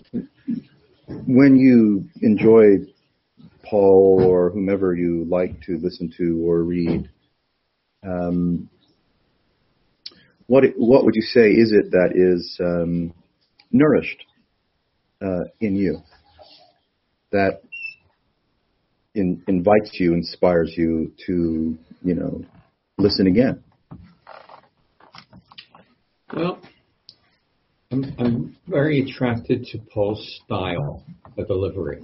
When you enjoy Paul or whomever you like to listen to or read, what would you say is it that is nourished in you, that invites you, inspires you to, listen again? Well, I'm very attracted to Paul's style of delivery.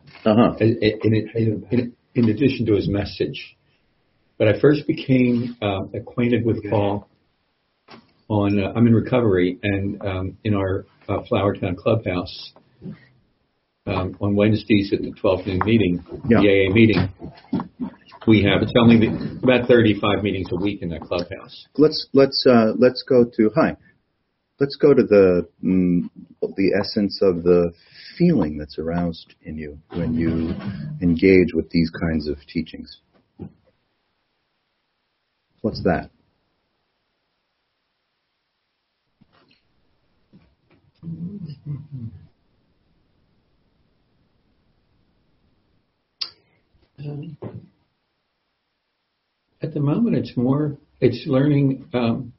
In addition to his message. But I first became acquainted with Paul I'm in recovery, and in our Flowertown clubhouse on Wednesdays at the 12 noon meeting, the AA meeting, it's only about 35 meetings a week in that clubhouse. Let's go to the essence of the feeling that's aroused in you when you engage with these kinds of teachings. What's that? At the moment, it's learning,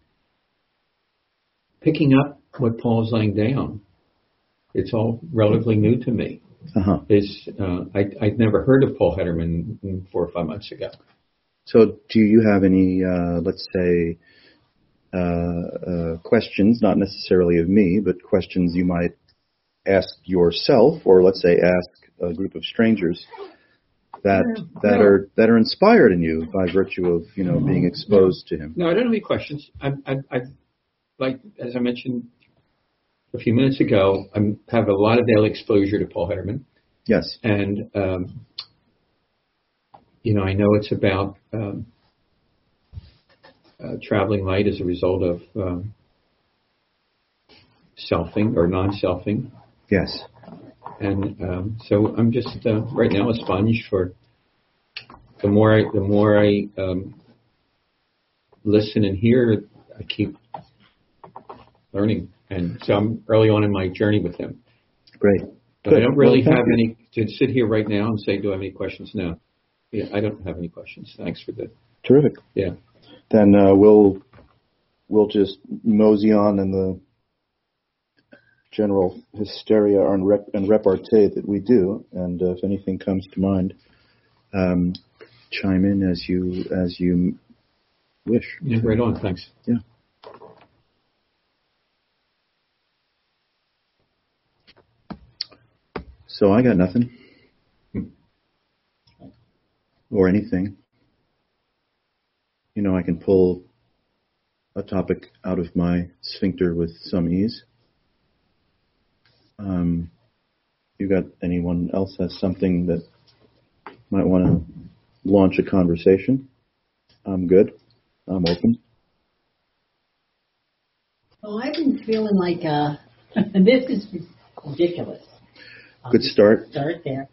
picking up what Paul's laying down. It's all relatively new to me. I'd never heard of Paul Hederman 4 or 5 months ago. So do you have any, let's say, questions, not necessarily of me, but questions you might ask yourself, or let's say ask a group of strangers that are inspired in you by virtue of being exposed to him? No, I don't have any questions. I like, as I mentioned a few minutes ago, I have a lot of daily exposure to Paul Hederman. Yes. And I know it's about traveling light as a result of selfing or non-selfing. Yes. And so I'm just right now a sponge for the more I listen and hear, I keep learning. And so I'm early on in my journey with him. Great. But I don't really have any to sit here right now and say, do I have any questions? No. Yeah, I don't have any questions. Thanks for that. Terrific. Yeah. Then we'll just mosey on in the general hysteria and repartee that we do, and if anything comes to mind, chime in as you wish. Yeah, right on. Thanks. Yeah. So I got nothing. Or anything. I can pull a topic out of my sphincter with some ease. You got anyone else has something that might want to launch a conversation? I'm good. I'm open. Well, I've been feeling like this is ridiculous. Good start. Start there.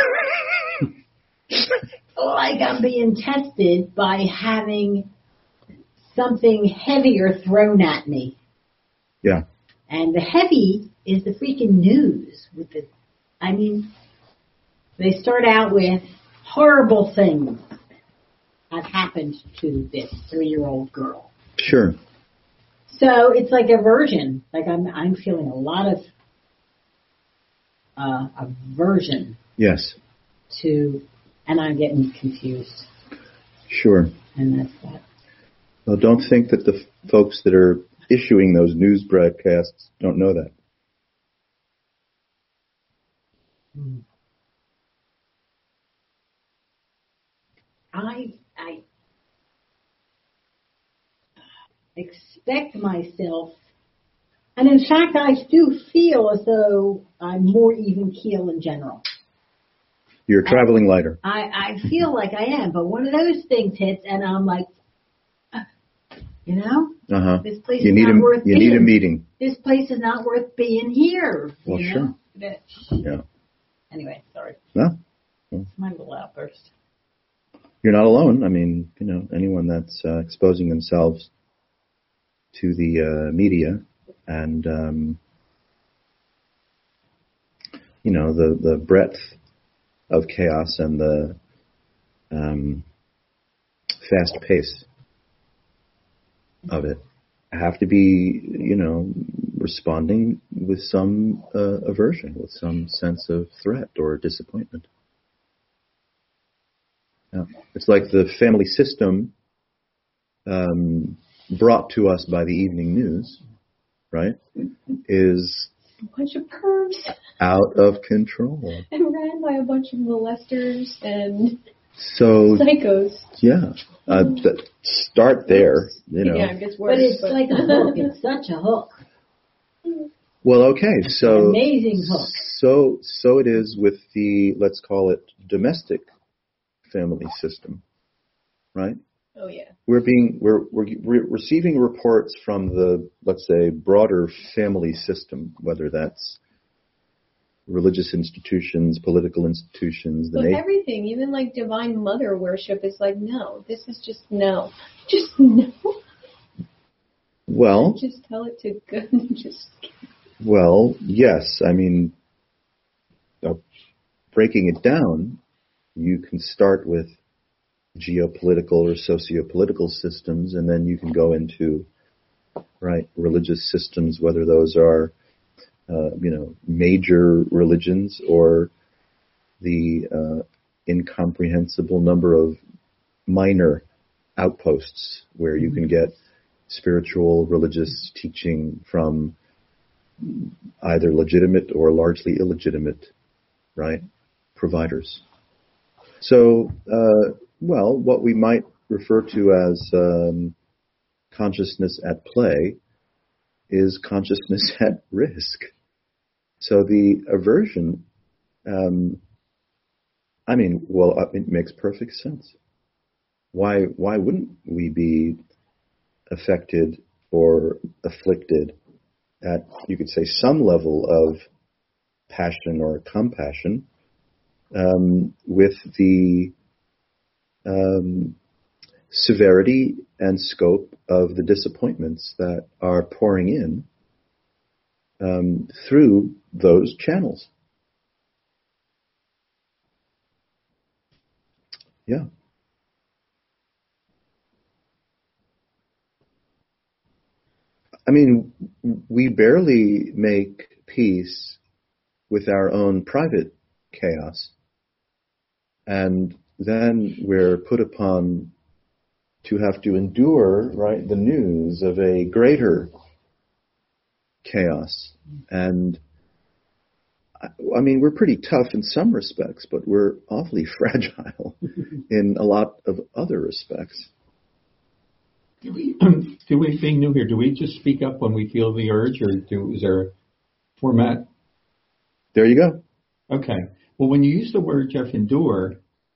Like I'm being tested by having something heavier thrown at me. Yeah. And the heavy is the freaking news. They start out with horrible things have happened to this 3-year-old girl. Sure. So it's like aversion. Like I'm feeling a lot of aversion. Yes. And I'm getting confused. Sure. And that's that. Well, don't think that the folks that are issuing those news broadcasts don't know that. I expect myself, and in fact, I do feel as though I'm more even keel in general. You're traveling lighter. I feel like I am, but one of those things hits, and I'm like, this place is not worth being. You need a meeting. This place is not worth being here. Well, sure. Yeah. Anyway, sorry. No. It's my little outburst. You're not alone. I mean, anyone that's exposing themselves to the media and the breadth of chaos and the fast pace of it, have to be, responding with some aversion, with some sense of threat or disappointment. Yeah. It's like the family system brought to us by the evening news, right, is a bunch of pervs out of control. And ran by a bunch of molesters and so psychos. Yeah. Start there, Yeah, it gets worse. But it's like a hook. It's such a hook. Well, okay, so An amazing hook. So it is with the, let's call it, domestic family system, right? Oh yeah. We're receiving reports from the, let's say, broader family system, whether that's religious institutions, political institutions, But everything, even like divine mother worship, is like, no, this is just no. Just no. Well, just tell it to go. Well, yes. I mean, breaking it down, you can start with geopolitical or sociopolitical systems, and then you can go into, right, religious systems, whether those are, major religions or the incomprehensible number of minor outposts where you can get spiritual, religious teaching from either legitimate or largely illegitimate, right, providers. So, what we might refer to as consciousness at play is consciousness at risk. So the aversion, it makes perfect sense. Why wouldn't we be affected or afflicted at, you could say, some level of passion or compassion with the severity and scope of the disappointments that are pouring in through those channels. Yeah. I mean, we barely make peace with our own private chaos, and then we're put upon to have to endure, right, the news of a greater chaos. And I mean, we're pretty tough in some respects, but we're awfully fragile in a lot of other respects. Do we, being new here, do we just speak up when we feel the urge, or is there a format? There you go. Okay. Well, when you use the word, Jeff, endure,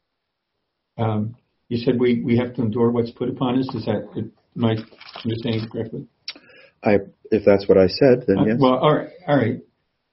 you said we have to endure what's put upon us. Is that, am I understanding correctly? If that's what I said, then yes. Well, all right.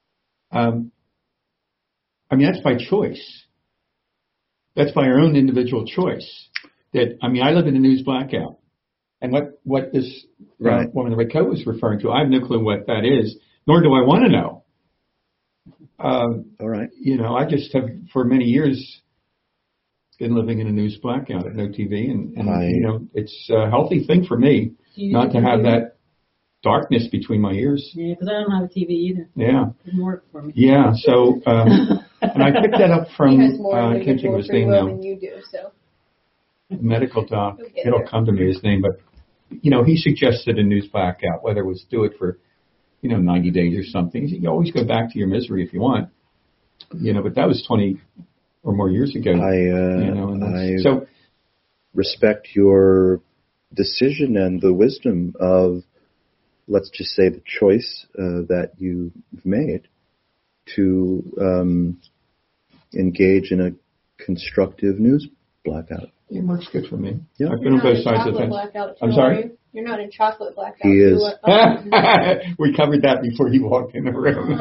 I mean, that's by choice. That's by our own individual choice. I live in a news blackout. And what this woman in the red coat was referring to, I have no clue what that is, nor do I want to know. All right. I just have, for many years, been living in a news blackout at no TV, and it's a healthy thing for me not to have that darkness between my ears. Yeah, because I don't have a TV either. Yeah. It didn't work for me. Yeah, so, and I picked that up from, he has more I can't think of his name now. Than you do, so. Medical doc. It'll come to me, his name, but, he suggested a news blackout, whether it was do it for, 90 days or something. You always go back to your misery if you want, but that was 20 or more years ago. I respect your decision and the wisdom of, let's just say, the choice that you've made to engage in a constructive news blackout. It works good for me. Yeah. I've been on both sides of the fence. I'm sorry? You're not in chocolate blackout. He is. We covered that before you walked in the room.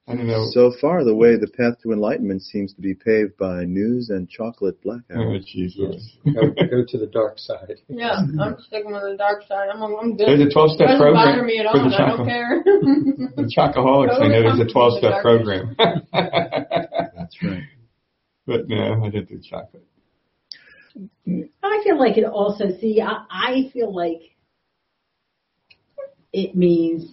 I don't know. So far, the way the path to enlightenment seems to be paved by news and chocolate blackout. Oh, Jesus. Go to the dark side. Yeah, I'm sticking with the dark side. I'm good. There's a 12-step Doesn't program bother me at for all. the I don't care. The Chocoholics. I know there's a 12-step program. That's right. But no, I didn't do chocolate. I feel like it also, I feel like it means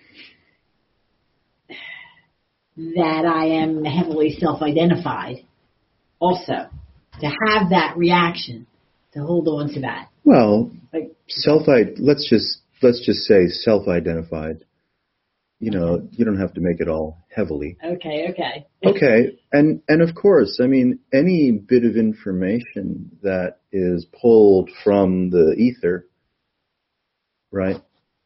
that I am heavily self-identified also. To have that reaction, to hold on to that. Well, Like, let's just say self-identified. You know, you don't have to make it all heavily. okay. Okay, and of course, I mean, any bit of information that is pulled from the ether, right?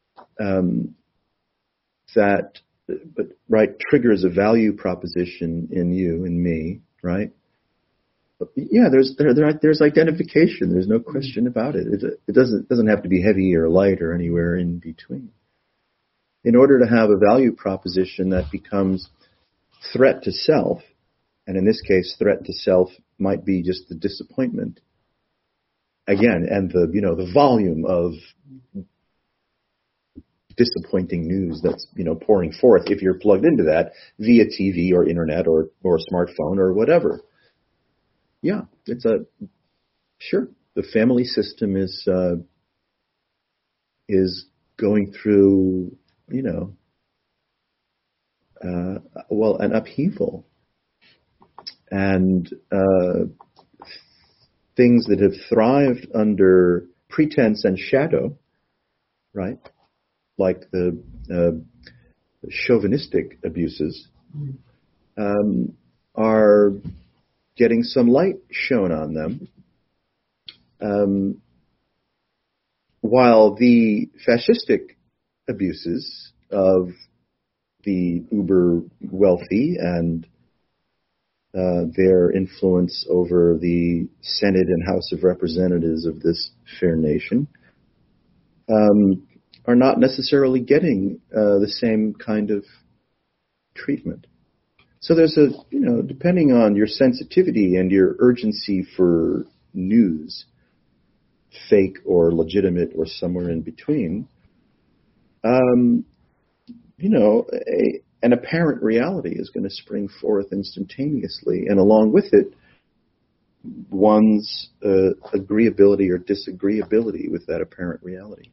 Triggers a value proposition in you and me, right? Yeah, there's identification. There's no question about it. It doesn't have to be heavy or light or anywhere in between. In order to have a value proposition that becomes threat to self, and in this case, threat to self might be just the disappointment. Again, and the volume of disappointing news that's pouring forth if you're plugged into that via TV or internet or smartphone or whatever. Yeah, sure. The family system is going through an upheaval, and things that have thrived under pretense and shadow, right? Like the chauvinistic abuses, are getting some light shown on them, while the fascistic abuses of the uber wealthy and their influence over the Senate and House of Representatives of this fair nation are not necessarily getting the same kind of treatment. So there's depending on your sensitivity and your urgency for news, fake or legitimate or somewhere in between, an apparent reality is going to spring forth instantaneously, and along with it, one's agreeability or disagreeability with that apparent reality.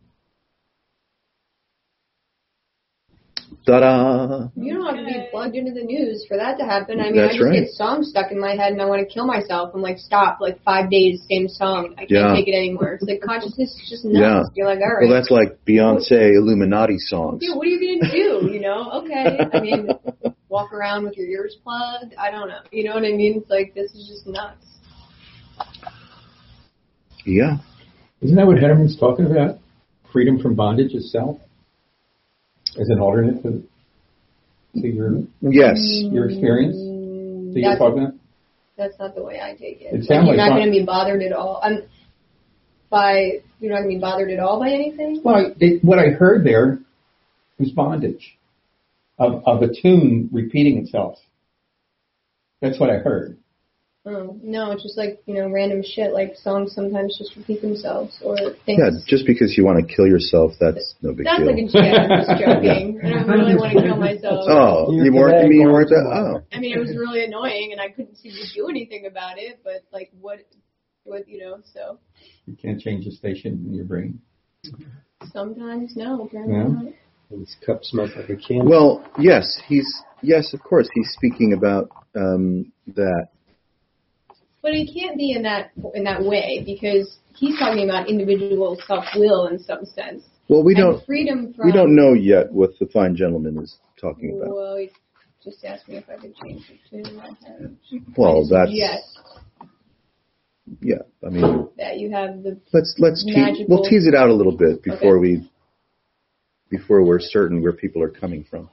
Ta-da! You don't have to be plugged into the news for that to happen. I mean, That's I just right. get songs stuck in my head and I want to kill myself. I'm like, stop, 5 days, same song. I can't take it anymore. It's like consciousness is just nuts. Yeah. You're like, all right. Well, that's like Beyonce Illuminati songs. Dude, what are you going to do? Okay. I mean, walk around with your ears plugged. I don't know. You know what I mean? It's like, this is just nuts. Yeah. Isn't that what Hederman's talking about? Freedom from bondage itself? As an alternate to your experience that you're talking about? That's not the way I take it. It sounds you're like not going to be bothered at all. You're not going to be bothered at all by anything? Well, what I heard there was bondage of a tune repeating itself. That's what I heard. Oh, no, it's just random shit, like songs sometimes just repeat themselves or things. Yeah, just because you want to kill yourself, that's no big That's deal. like a joke. I'm just joking. I don't really want to kill myself. Oh, you weren't that? Oh. I mean, it was really annoying, and I couldn't seem to do anything about it. But what, so. You can't change the station in your brain. Sometimes, no, apparently not. His cup smells like a can. Well, yes, of course, he's speaking about that. But he can't be in that way because he's talking about individual self-will in some sense. Well, we don't know yet what the fine gentleman is talking about. Well, he just asked me if I could change it to. Well, that's yes. Yeah, I mean, That you have the we'll tease it out a little bit before we're certain where people are coming from.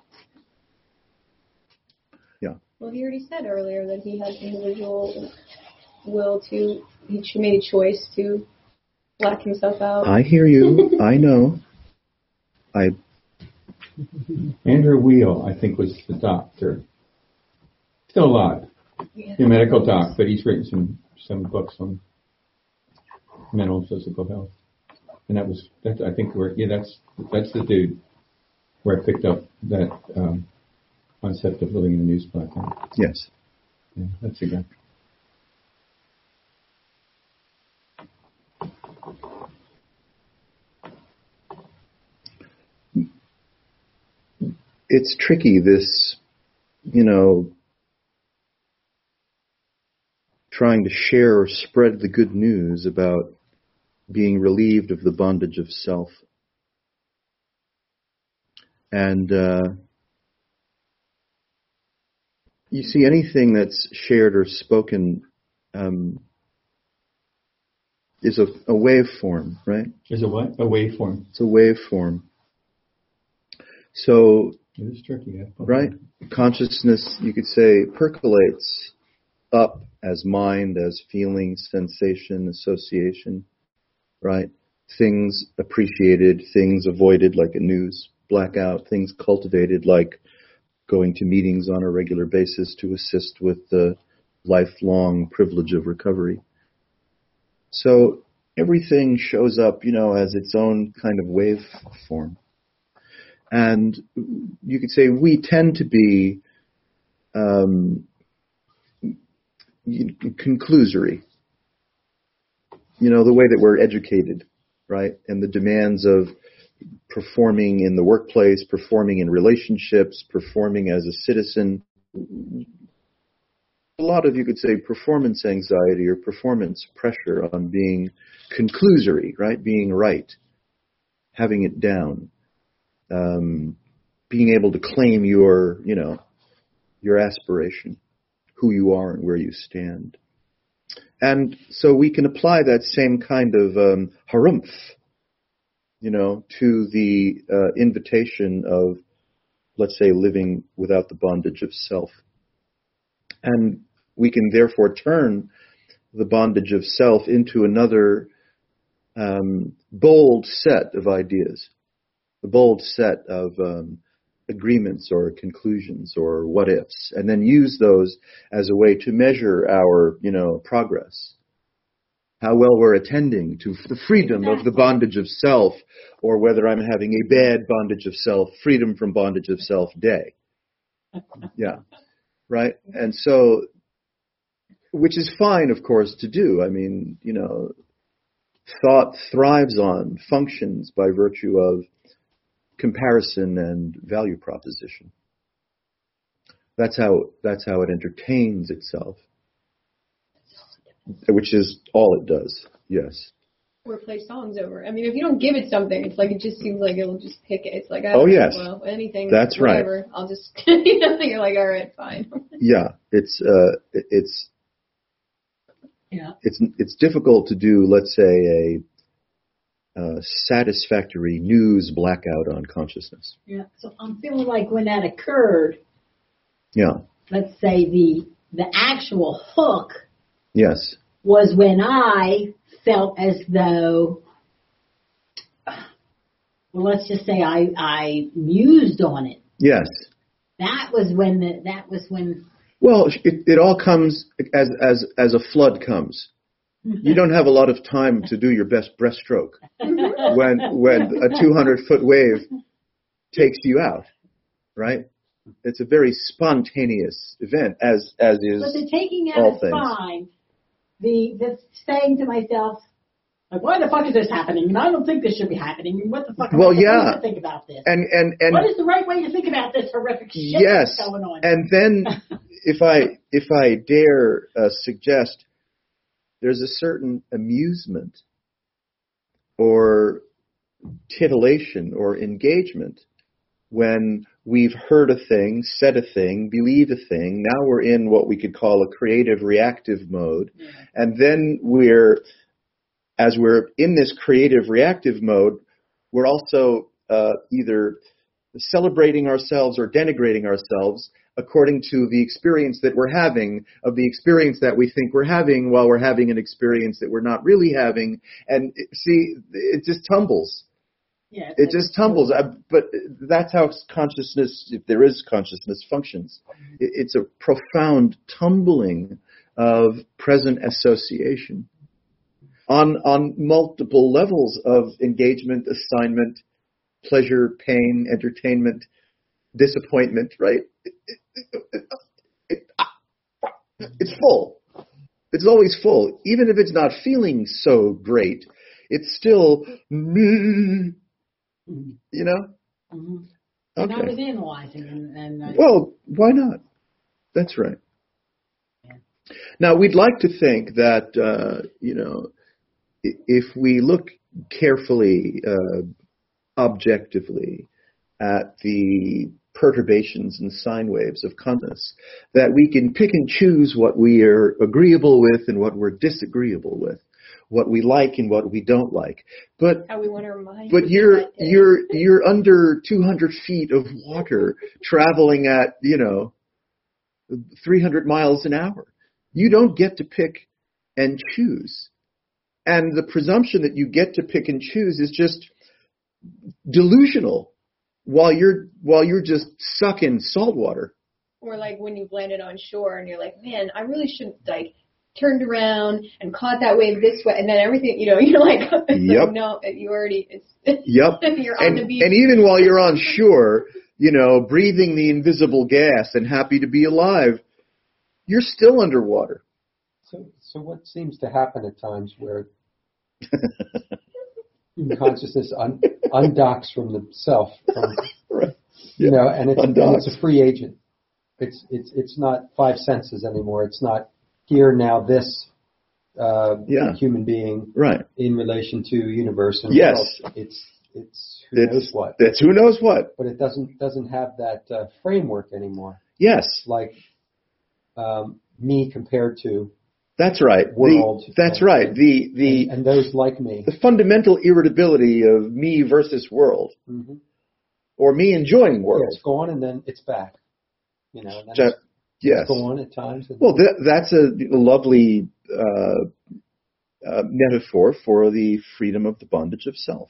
Yeah. Well, he already said earlier that he has individual will to. He made a choice to black himself out. I hear you. I know. Andrew Wheel, I think, was the doctor. Still alive. Yeah. A medical doc, but he's written some books on mental and physical health. And that's I think that's the dude where I picked up that concept of living in a news platform. Yes. Yeah, that's the guy. It's tricky, this, trying to share or spread the good news about being relieved of the bondage of self. And you see, anything that's shared or spoken is a waveform, right? Is a what? A waveform. It's a waveform. So, It is tricky, yeah. right? Consciousness, you could say, percolates up as mind, as feeling, sensation, association, right? Things appreciated, things avoided, like a news blackout, things cultivated, like going to meetings on a regular basis to assist with the lifelong privilege of recovery. So everything shows up, as its own kind of waveform. And you could say we tend to be conclusory. The way that we're educated, right? And the demands of performing in the workplace, performing in relationships, performing as a citizen. A lot of, you could say, performance anxiety or performance pressure on being conclusory, right? Being right, having it down. Being able to claim your aspiration, who you are and where you stand. And so we can apply that same kind of harumph, to the invitation of, let's say, living without the bondage of self. And we can therefore turn the bondage of self into another bold set of ideas. A bold set of agreements or conclusions or what ifs, and then use those as a way to measure our, progress. How well we're attending to the freedom of the bondage of self, or whether I'm having a bad bondage of self, freedom from bondage of self day. Yeah. Right? And so, which is fine, of course, to do. I mean, thought thrives on, functions by virtue of comparison and value proposition. That's how it entertains itself, which is all it does. Yes. Or play songs over. I mean, if you don't give it something, it's like it just seems like it'll just pick it. It's like, yes, well, anything. That's whatever, right. I'll just you're like, all right, fine. Yeah, it's difficult to do, let's say, a satisfactory news blackout on consciousness. Yeah. So I'm feeling like when that occurred, Yeah. let's say the actual hook Yes. was when I felt as though, well, let's just say I mused on it. Yes. That was when Well, it all comes as a flood comes. You don't have a lot of time to do your best breaststroke when a 200-foot wave takes you out, right? It's a very spontaneous event, as is But the taking all out is things. fine. The saying to myself, like, why the fuck is this happening? And I don't think this should be happening. And what the fuck am I supposed to think about this? And what is the right way to think about this horrific shit yes, that's going on? and then if I dare suggest, there's a certain amusement or titillation or engagement when we've heard a thing, said a thing, believe a thing. Now we're in what we could call a creative reactive mode. Yeah. And then as we're in this creative reactive mode, we're also either celebrating ourselves or denigrating ourselves according to the experience that we're having, of the experience that we think we're having while we're having an experience that we're not really having. And see, it just tumbles. Yeah, It just tumbles. But that's how consciousness, if there is consciousness, functions. It's a profound tumbling of present association on multiple levels of engagement, assignment, pleasure, pain, entertainment, disappointment, right? It's full. It's always full. Even if it's not feeling so great, it's still me, you know? Mm-hmm. And I Okay. was analyzing, and Well, why not? That's right. Yeah. Now, we'd like to think that, if we look carefully, objectively, at the perturbations and sine waves of consciousness, that we can pick and choose what we are agreeable with and what we're disagreeable with, what we like and what we don't like. But How we want our mind. But you're under 200 feet of water, traveling at 300 miles an hour. You don't get to pick and choose, and the presumption that you get to pick and choose is just delusional. While you're just sucking salt water. Or like when you've landed on shore and you're like, man, I really shouldn't turned around and caught that wave this way, and then everything, you're like, Yep. like no, you already, Yep. you're on the beach. And even while you're on shore, breathing the invisible gas and happy to be alive, you're still underwater. So what seems to happen at times where consciousness undocks from the self, Right. and it's a free agent. It's not five senses anymore. It's not here now this human being Right. in relation to universe and Yes. world. It's who knows what. That's who knows what. But it doesn't have that framework anymore. Yes. Like me compared to That's right. world. That's right. And those like me. The fundamental irritability of me versus world, Mm-hmm. or me enjoying Yeah, world. it's gone and then it's back. And then Yes. it's gone at times. And Well, that's a lovely metaphor for the freedom of the bondage of self.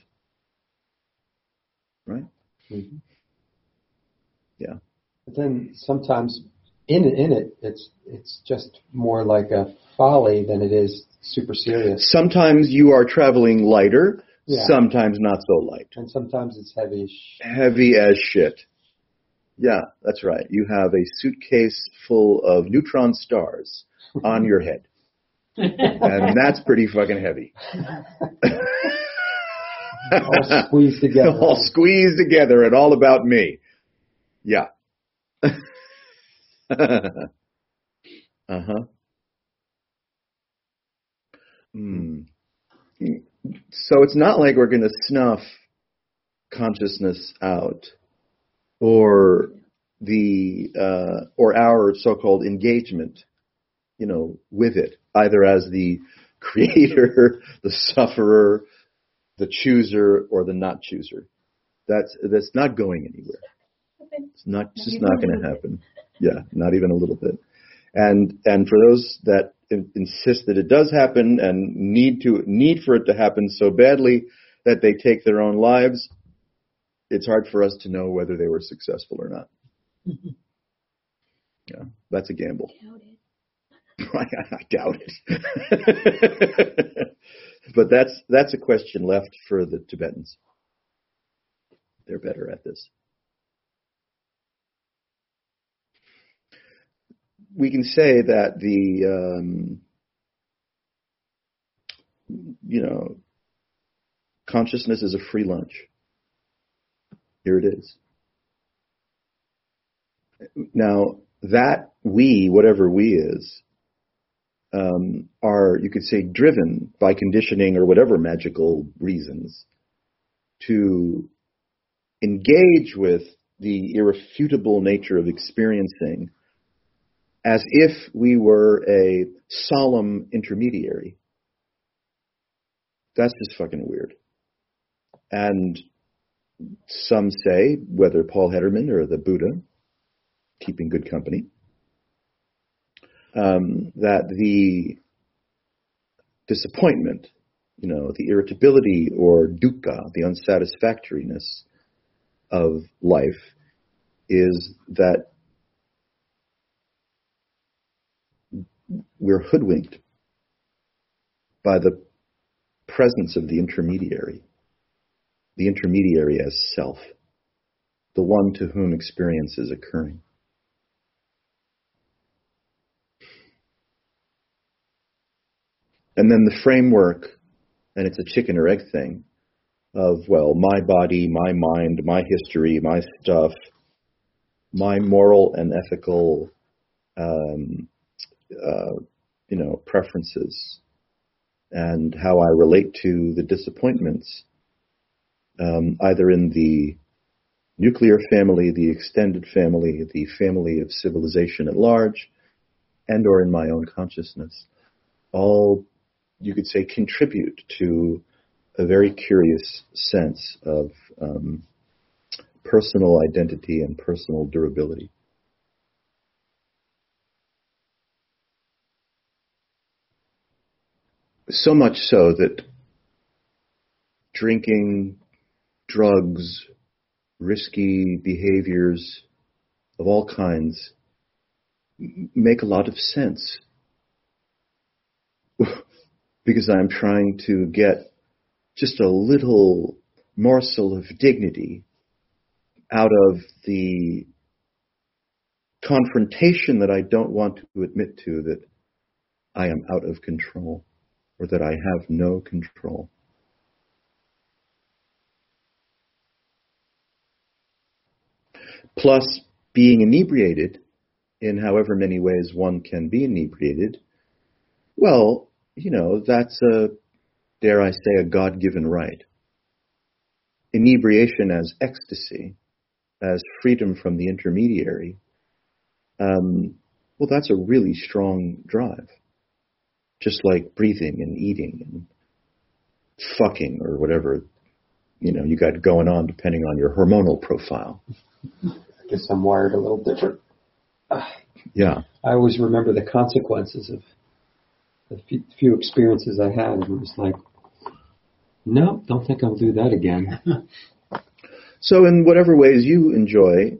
Right? Mhm. Yeah. But then sometimes in it, it's just more like a folly than it is super serious. Sometimes you are traveling lighter, Yeah. sometimes not so light. And sometimes it's heavy. Heavy as shit. Yeah, that's right. You have a suitcase full of neutron stars on your head. And that's pretty fucking heavy. All squeezed together. All squeezed together and all about me. Yeah. Uh-huh. So it's not like we're going to snuff consciousness out, or our so-called engagement, with it, either as the creator, the sufferer, the chooser, or the not chooser. That's not going anywhere. It's just not going to happen. Yeah, not even a little bit. And for those that insist that it does happen and need for it to happen so badly that they take their own lives, it's hard for us to know whether they were successful or not. Yeah, that's a gamble. I doubt it. But that's a question left for the Tibetans. They're better at this. We can say that the consciousness is a free lunch. Here it is. Now, that we, whatever we is, are, you could say, driven by conditioning or whatever magical reasons to engage with the irrefutable nature of experiencing as if we were a solemn intermediary. That's just fucking weird. And some say, whether Paul Hederman or the Buddha, keeping good company, that the disappointment the irritability or dukkha, the unsatisfactoriness of life, is that we're hoodwinked by the presence of the intermediary as self, the one to whom experience is occurring. And then the framework, and it's a chicken or egg thing, of, well, my body, my mind, my history, my stuff, my moral and ethical preferences, and how I relate to the disappointments, either in the nuclear family, the extended family, the family of civilization at large, and or in my own consciousness, all, you could say, contribute to a very curious sense of personal identity and personal durability. So much so that drinking, drugs, risky behaviors of all kinds make a lot of sense. Because I'm trying to get just a little morsel of dignity out of the confrontation that I don't want to admit to, that I am out of control or that I have no control. Plus, being inebriated, in however many ways one can be inebriated, well, that's dare I say, a God-given right. Inebriation as ecstasy, as freedom from the intermediary, well, that's a really strong drive. Just like breathing and eating and fucking or whatever, you got going on depending on your hormonal profile. I guess I'm wired a little different. Yeah. I always remember the consequences of the few experiences I had, and it was like, no, don't think I'll do that again. So in whatever ways you enjoy,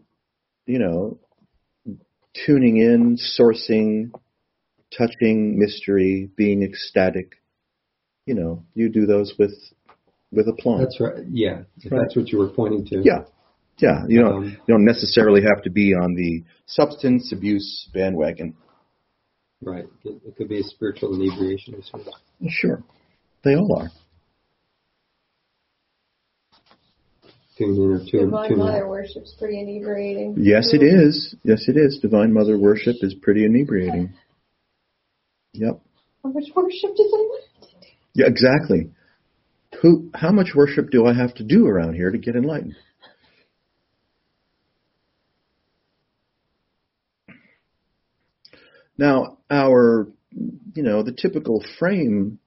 tuning in, sourcing, touching mystery, being ecstatic, you do those with aplomb. That's right. Yeah. If right. That's what you were pointing to. Yeah. Yeah. You don't necessarily have to be on the substance abuse bandwagon. Right. It could be a spiritual inebriation as well. Sure. They all are. Divine Mother worship's pretty inebriating. Yes, it is. Yes, it is. Divine Mother worship is pretty inebriating. Yep. How much worship does I have to do? Yeah, exactly. How much worship do I have to do around here to get enlightened? Now, the typical frame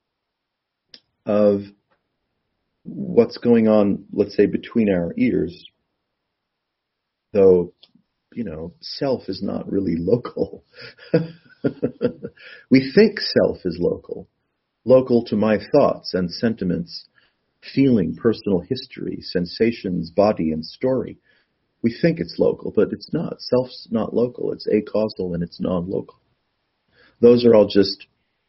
of what's going on, let's say, between our ears, though, self is not really local. We think self is local to my thoughts and sentiments, feeling, personal history, sensations, body, and story. We think it's local, but it's not. Self's not local. It's acausal and it's non-local. Those are all just,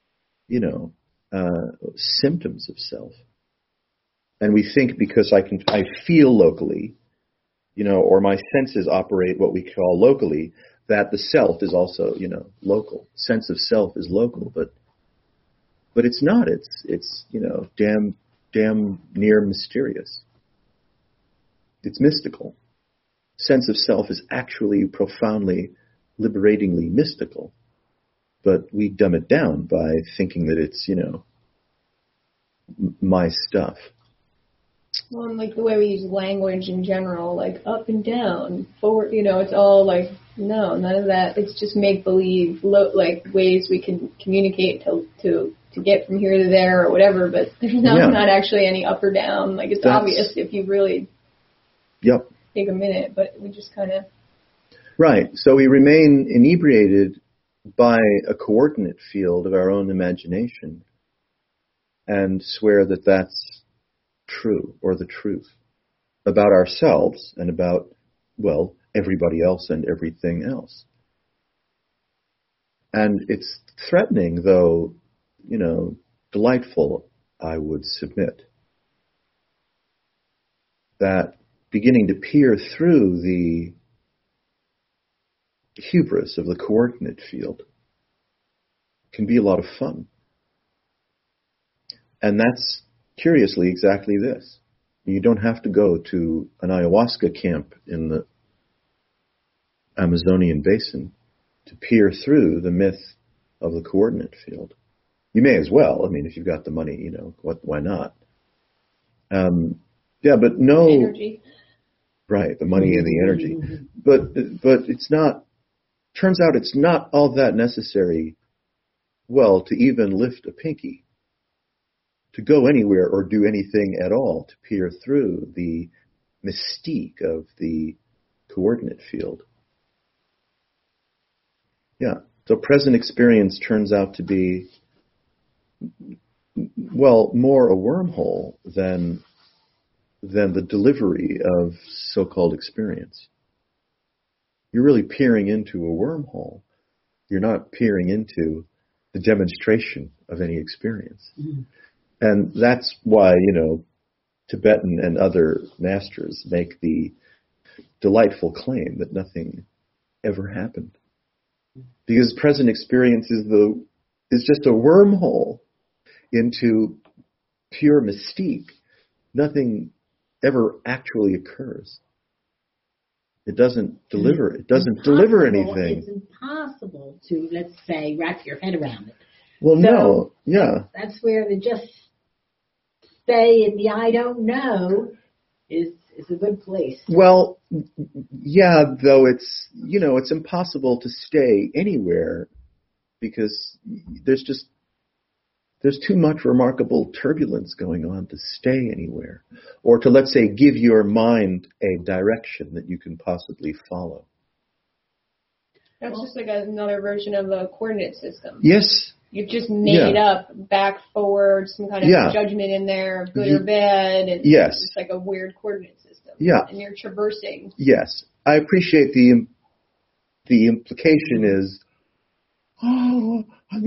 symptoms of self. And we think because I feel locally, or my senses operate what we call locally, that the self is also, local. Sense of self is local, but it's not. It's damn near mysterious. It's mystical. Sense of self is actually profoundly, liberatingly mystical. But we dumb it down by thinking that it's, my stuff. Well, and like the way we use language in general, like up and down, forward, it's all like, no, none of that. It's just make-believe, like ways we can communicate to get from here to there or whatever, but there's not actually any up or down. Like it's obvious if you really take a minute, but we just kind of... Right. So we remain inebriated by a coordinate field of our own imagination, and swear that that's true or the truth about ourselves and about, well, everybody else and everything else. And it's threatening, though, delightful, I would submit, that beginning to peer through the hubris of the coordinate field can be a lot of fun. And that's, curiously, exactly this. You don't have to go to an ayahuasca camp in the Amazonian basin to peer through the myth of the coordinate field. You may as well. I mean, if you've got the money, why not? But no... Energy. Right, the money and the energy. But it's not... Turns out it's not all that necessary, well, to even lift a pinky, to go anywhere or do anything at all, to peer through the mystique of the coordinate field. Yeah, so present experience turns out to be, well, more a wormhole than the delivery of so-called experience. You're really peering into a wormhole. You're not peering into the demonstration of any experience. Mm-hmm. And that's why, Tibetan and other masters make the delightful claim that nothing ever happened. Because present experience is just a wormhole into pure mystique. Nothing ever actually occurs. It doesn't deliver. It doesn't deliver anything. It's impossible to, let's say, wrap your head around it. Well, so no, yeah. That's where to just stay in the I don't know is a good place. Well, yeah, though it's impossible to stay anywhere because there's too much remarkable turbulence going on to stay anywhere, or to, let's say, give your mind a direction that you can possibly follow. That's just like another version of a coordinate system. Yes. You've just made up back, forward, some kind of judgment in there, good or bad, and it's like a weird coordinate system. Yeah. And you're traversing. Yes. I appreciate the implication is, Well,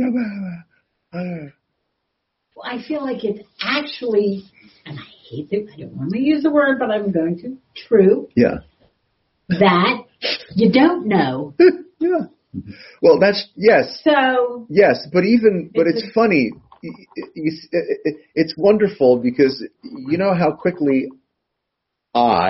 I feel like it's actually, and I hate it, I don't want to use the word, but I'm going to, true. Yeah. That you don't know. Yeah. Well, that's, yes. So. Yes, but it's funny. It's wonderful because you know how quickly I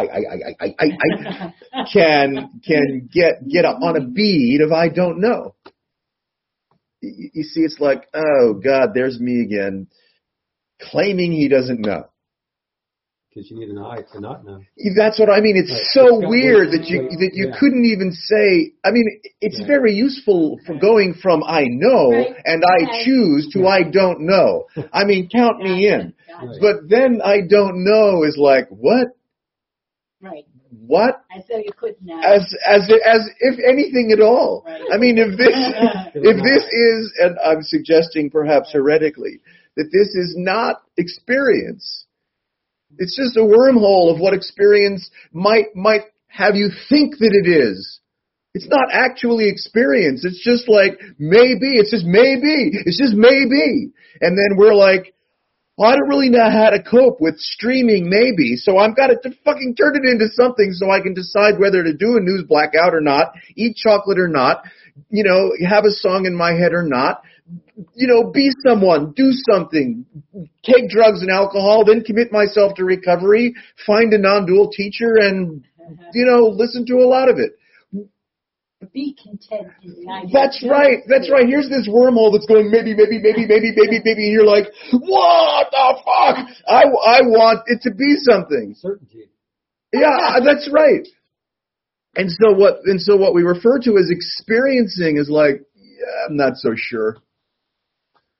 can get on a bead of I don't know. You see, it's like, oh God, there's me again, claiming he doesn't know. Because you need an eye to not know. That's what I mean. It's so weird that you couldn't even say. I mean, it's very useful for going from I know and I choose to I don't know. I mean, count me in. But then I don't know is like what? Right. What? As though you couldn't know. As if anything at all. Right. I mean, if this is, and I'm suggesting perhaps heretically, that this is not experience. It's just a wormhole of what experience might have you think that it is. It's not actually experience. It's just like maybe. It's just maybe. It's just maybe. And then we're like, well, I don't really know how to cope with streaming maybe, so I've got to fucking turn it into something so I can decide whether to do a news blackout or not, eat chocolate or not, have a song in my head or not, be someone, do something, take drugs and alcohol, then commit myself to recovery, find a non-dual teacher and, listen to a lot of it. Be content. That's right. That's right. Here's this wormhole that's going maybe. And you're like, what the fuck? I want it to be something. Certainty. Yeah, that's right. And so what we refer to as experiencing is like, yeah, I'm not so sure.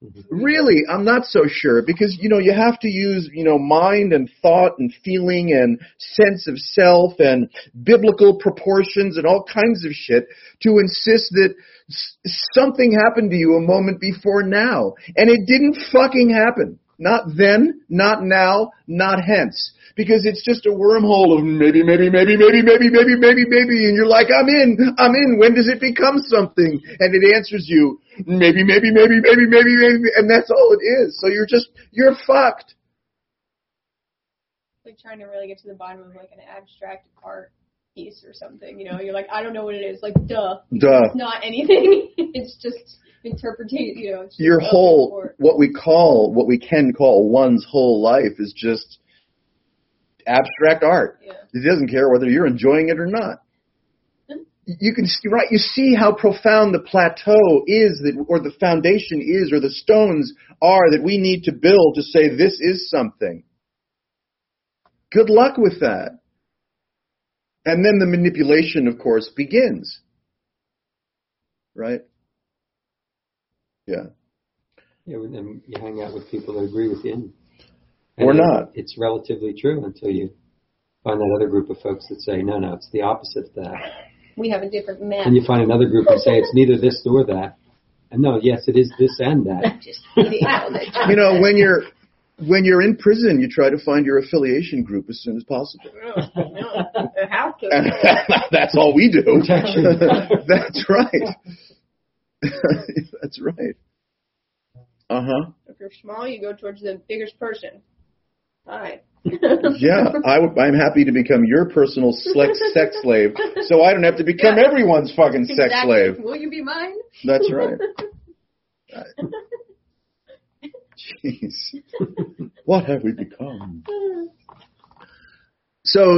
Really, I'm not so sure because, you have to use, mind and thought and feeling and sense of self and biblical proportions and all kinds of shit to insist that something happened to you a moment before now. And it didn't fucking happen. Not then, not now, not hence. Because it's just a wormhole of maybe, and you're like, I'm in. When does it become something? And it answers you, maybe, and that's all it is. So you're fucked. Like trying to really get to the bottom of like an abstract art piece or something, you're like, I don't know what it is. Like, duh. It's not anything. It's just interpretation, It's just your whole, what we can call one's whole life is just abstract art. Yeah. It doesn't care whether you're enjoying it or not. You can see, right? You see how profound the plateau is, or the foundation is, or the stones are that we need to build to say this is something. Good luck with that. And then the manipulation, of course, begins. Right? Yeah. Yeah, and then you hang out with people that agree with you. Or not. It's relatively true until you find that other group of folks that say, no, it's the opposite of that. We have a different map. And you find another group and say it's neither this nor that. And no, yes, it is this and that. Just kidding. When you're in prison, you try to find your affiliation group as soon as possible. How to? That's all we do. That's right. That's right. Uh-huh. If you're small, you go towards the biggest person. Hi. Yeah, I'm happy to become your personal sex slave, so I don't have to become everyone's fucking sex slave. Will you be mine? That's right. Jeez. What have we become? So,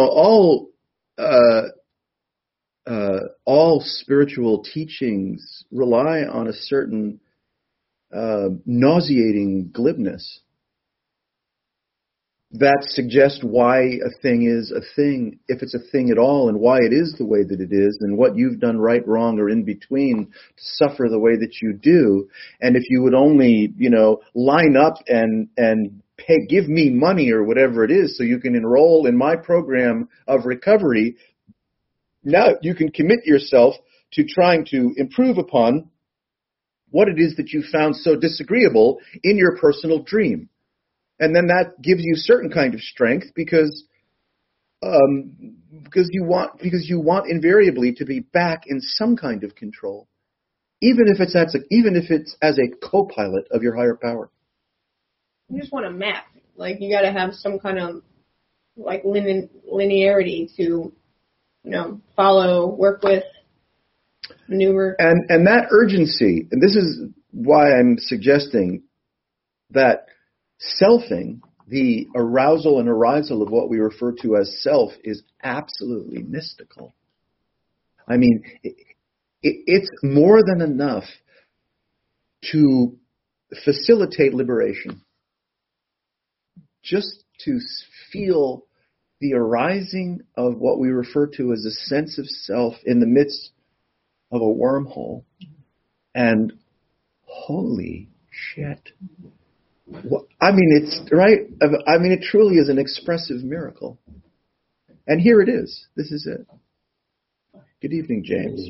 all spiritual teachings rely on a certain nauseating glibness that suggests why a thing is a thing, if it's a thing at all, and why it is the way that it is, and what you've done right, wrong, or in between to suffer the way that you do. And if you would only, line up and give me money or whatever it is so you can enroll in my program of recovery, now you can commit yourself to trying to improve upon what it is that you found so disagreeable in your personal dream. And then that gives you certain kind of strength because you want invariably to be back in some kind of control, even if it's as a co-pilot of your higher power. You just want a map. Like you got to have some kind of like linearity to, follow, work with, maneuver. And that urgency, and this is why I'm suggesting that selfing, the arousal and arisal of what we refer to as self, is absolutely mystical. I mean, it's more than enough to facilitate liberation. Just to feel the arising of what we refer to as a sense of self in the midst of a wormhole. And holy shit. It's right. It truly is an expressive miracle. And here it is. This is it. Good evening, James.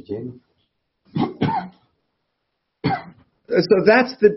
So that's the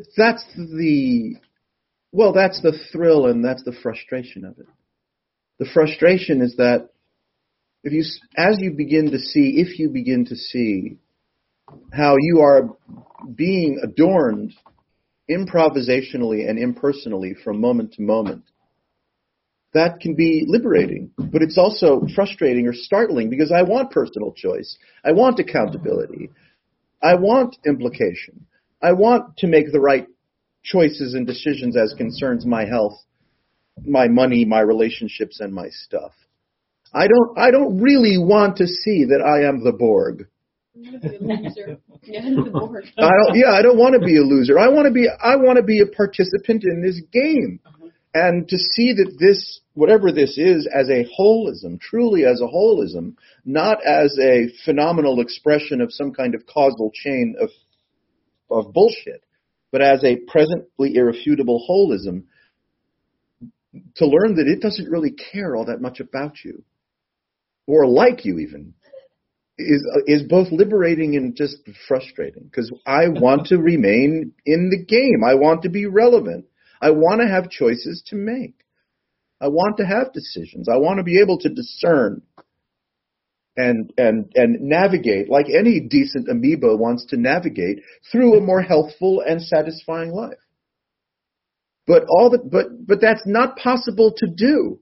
thrill and that's the frustration of it. The frustration is that if you begin to see how you are being adorned improvisationally and impersonally from moment to moment, that can be liberating, but it's also frustrating or startling because I want personal choice. I want accountability. I want implication. I want to make the right choices and decisions as concerns my health, my money, my relationships, and my stuff. I don't really want to see that I am the Borg. I don't want to be a loser. I want to be a participant in this game. And to see that this, whatever this is, as a holism, truly as a holism, not as a phenomenal expression of some kind of causal chain of bullshit, but as a presently irrefutable holism, to learn that it doesn't really care all that much about you, or like you even, is both liberating and just frustrating. Because I want to remain in the game. I want to be relevant. I want to have choices to make. I want to have decisions. I want to be able to discern and navigate like any decent amoeba wants to navigate through a more healthful and satisfying life. But that's not possible to do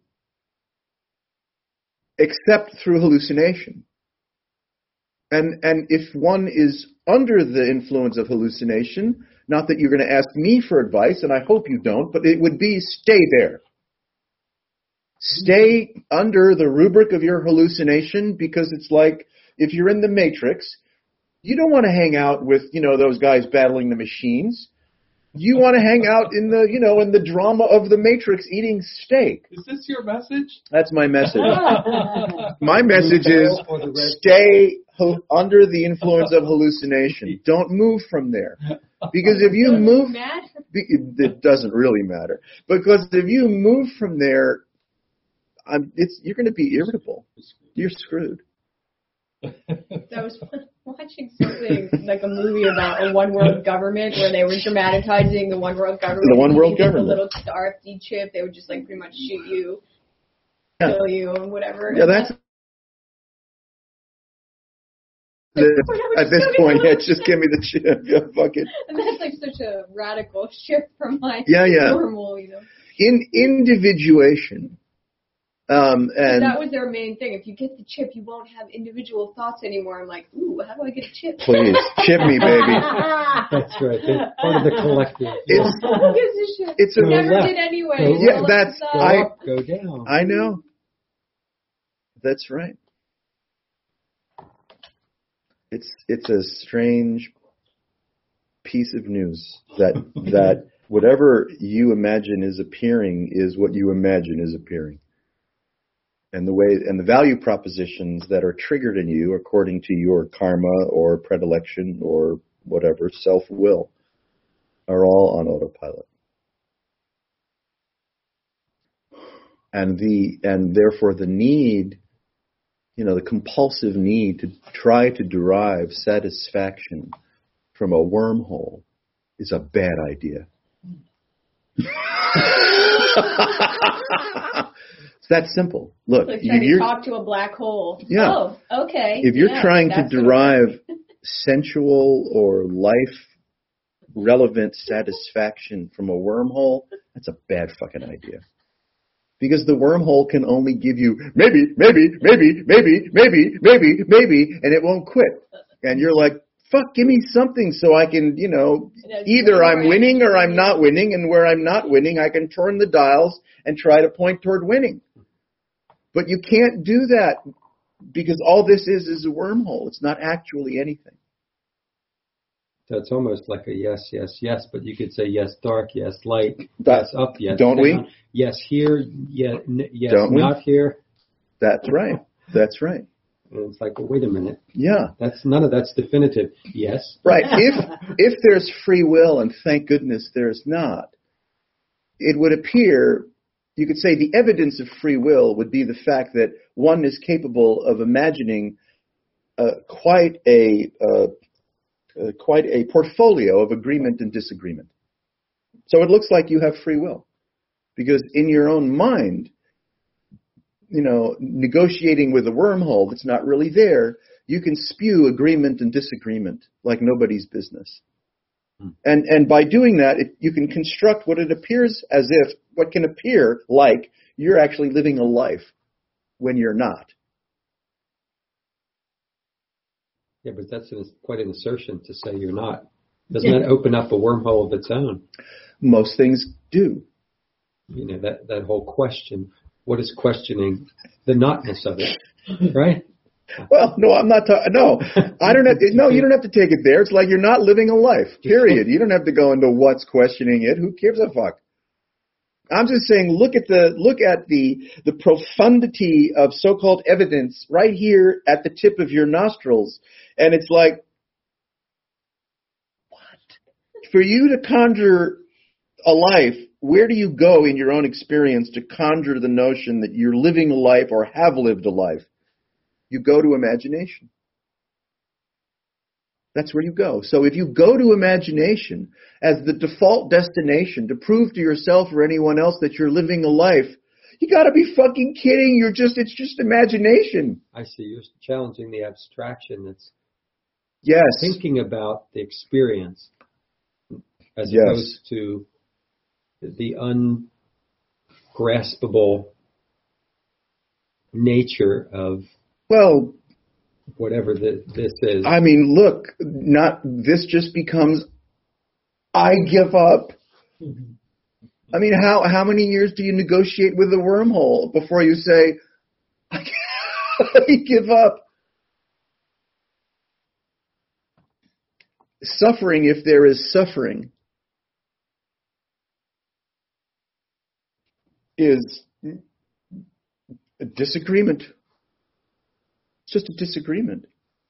except through hallucination. And if one is under the influence of hallucination, not that you're going to ask me for advice, and I hope you don't, but it would be stay there. Stay under the rubric of your hallucination, because it's like if you're in the Matrix, you don't want to hang out with, those guys battling the machines. You want to hang out in the, in the drama of the Matrix eating steak. Is this your message? That's my message. My message is stay under the influence of hallucination. Don't move from there. Because if you move, it doesn't really matter. Because if you move from there, you're going to be irritable. You're screwed. I was watching something like a movie about a one-world government where they were dramatizing the one-world government. The one-world government. A little RFD chip, they would just like pretty much shoot you, kill you, and whatever. Yeah, that's. At this point, just give me the chip. Yeah, fuck it. And that's like such a radical shift from like normal, In individuation. And that was their main thing. If you get the chip, you won't have individual thoughts anymore. I'm like, ooh, how do I get a chip? Please, chip me, baby. That's right. They're part of the collective. Who gives a shit? It's never did anyway. Go down. I know. That's right. It's a strange piece of news that whatever you imagine is appearing is what you imagine is appearing. And the value propositions that are triggered in you according to your karma or predilection or whatever, self-will, are all on autopilot. And therefore the need, the compulsive need to try to derive satisfaction from a wormhole is a bad idea. It's that simple. Look, like trying to talk to a black hole. Yeah. Oh, okay. If you're trying to derive sensual or life-relevant satisfaction from a wormhole, that's a bad fucking idea. Because the wormhole can only give you maybe, and it won't quit. And you're like, fuck, give me something so I can, either I'm winning or I'm not winning, and where I'm not winning, I can turn the dials and try to point toward winning. But you can't do that because all this is a wormhole. It's not actually anything. So it's almost like a yes, yes, but you could say yes, dark, yes, light, yes, up, yes, don't down. We? Yes, here, yes, don't not we? Here. That's right. That's right. And it's like, well, wait a minute. Yeah. None of that's definitive. Yes. Right. If there's free will, and thank goodness there's not, it would appear, you could say the evidence of free will would be the fact that one is capable of imagining quite a portfolio of agreement and disagreement. So it looks like you have free will. Because in your own mind, negotiating with a wormhole that's not really there, you can spew agreement and disagreement like nobody's business. And by doing that, you can construct what it appears as if, what can appear like you're actually living a life when you're not. Yeah, but that's quite an assertion to say you're not. Doesn't that open up a wormhole of its own? Most things do. That whole question. What is questioning the notness of it, right? Well, no, I'm not talking. No, I don't have. No, you don't have to take it there. It's like you're not living a life. Period. You don't have to go into what's questioning it. Who gives a fuck? I'm just saying, look at the profundity of so-called evidence right here at the tip of your nostrils, and it's like, what? for you to conjure a life, where do you go in your own experience to conjure the notion that you're living a life or have lived a life? You go to imagination. That's where you go. So if you go to imagination as the default destination to prove to yourself or anyone else that you're living a life, you gotta be fucking kidding. It's just imagination. I see. You're challenging the abstraction that's yes. thinking about the experience as yes. opposed to the ungraspable nature of whatever this is. I mean, look, this just becomes, I give up. I mean, how many years do you negotiate with a wormhole before you say, I give up? Suffering, if there is suffering, is a disagreement. It's just a disagreement.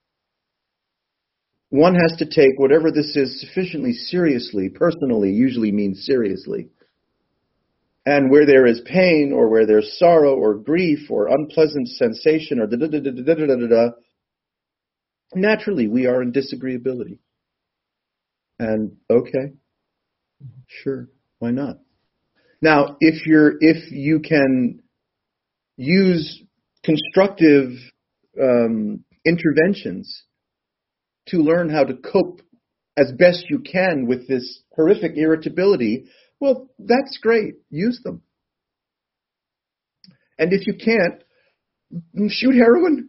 One has to take whatever this is sufficiently seriously. Personally usually means seriously. And where there is pain or where there's sorrow or grief or unpleasant sensation or da-da-da-da-da-da-da-da, naturally we are in disagreeability. And okay, sure, why not? Now, if you can use constructive interventions to learn how to cope as best you can with this horrific irritability, well, that's great. Use them. And if you can't, shoot heroin.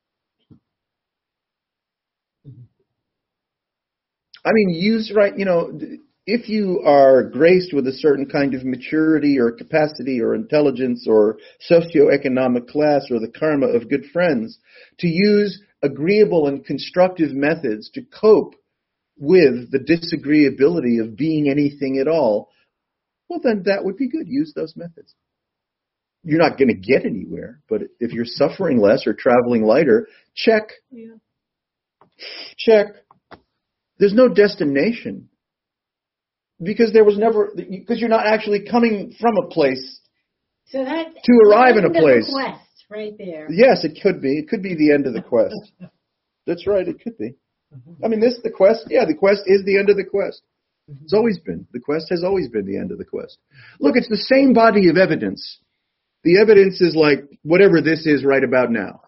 I mean, if you are graced with a certain kind of maturity or capacity or intelligence or socioeconomic class or the karma of good friends, to use agreeable and constructive methods to cope with the disagreeability of being anything at all, well, then that would be good. Use those methods. You're not going to get anywhere, but if you're suffering less or traveling lighter, check. Yeah. Check. There's no destination. Because you're not actually coming from a place to arrive in a place. The quest right there. Yes, it could be. It could be the end of the quest. That's right, it could be. I mean, the quest is the end of the quest. It's always been. The quest has always been the end of the quest. Look, it's the same body of evidence. The evidence is like whatever this is right about now.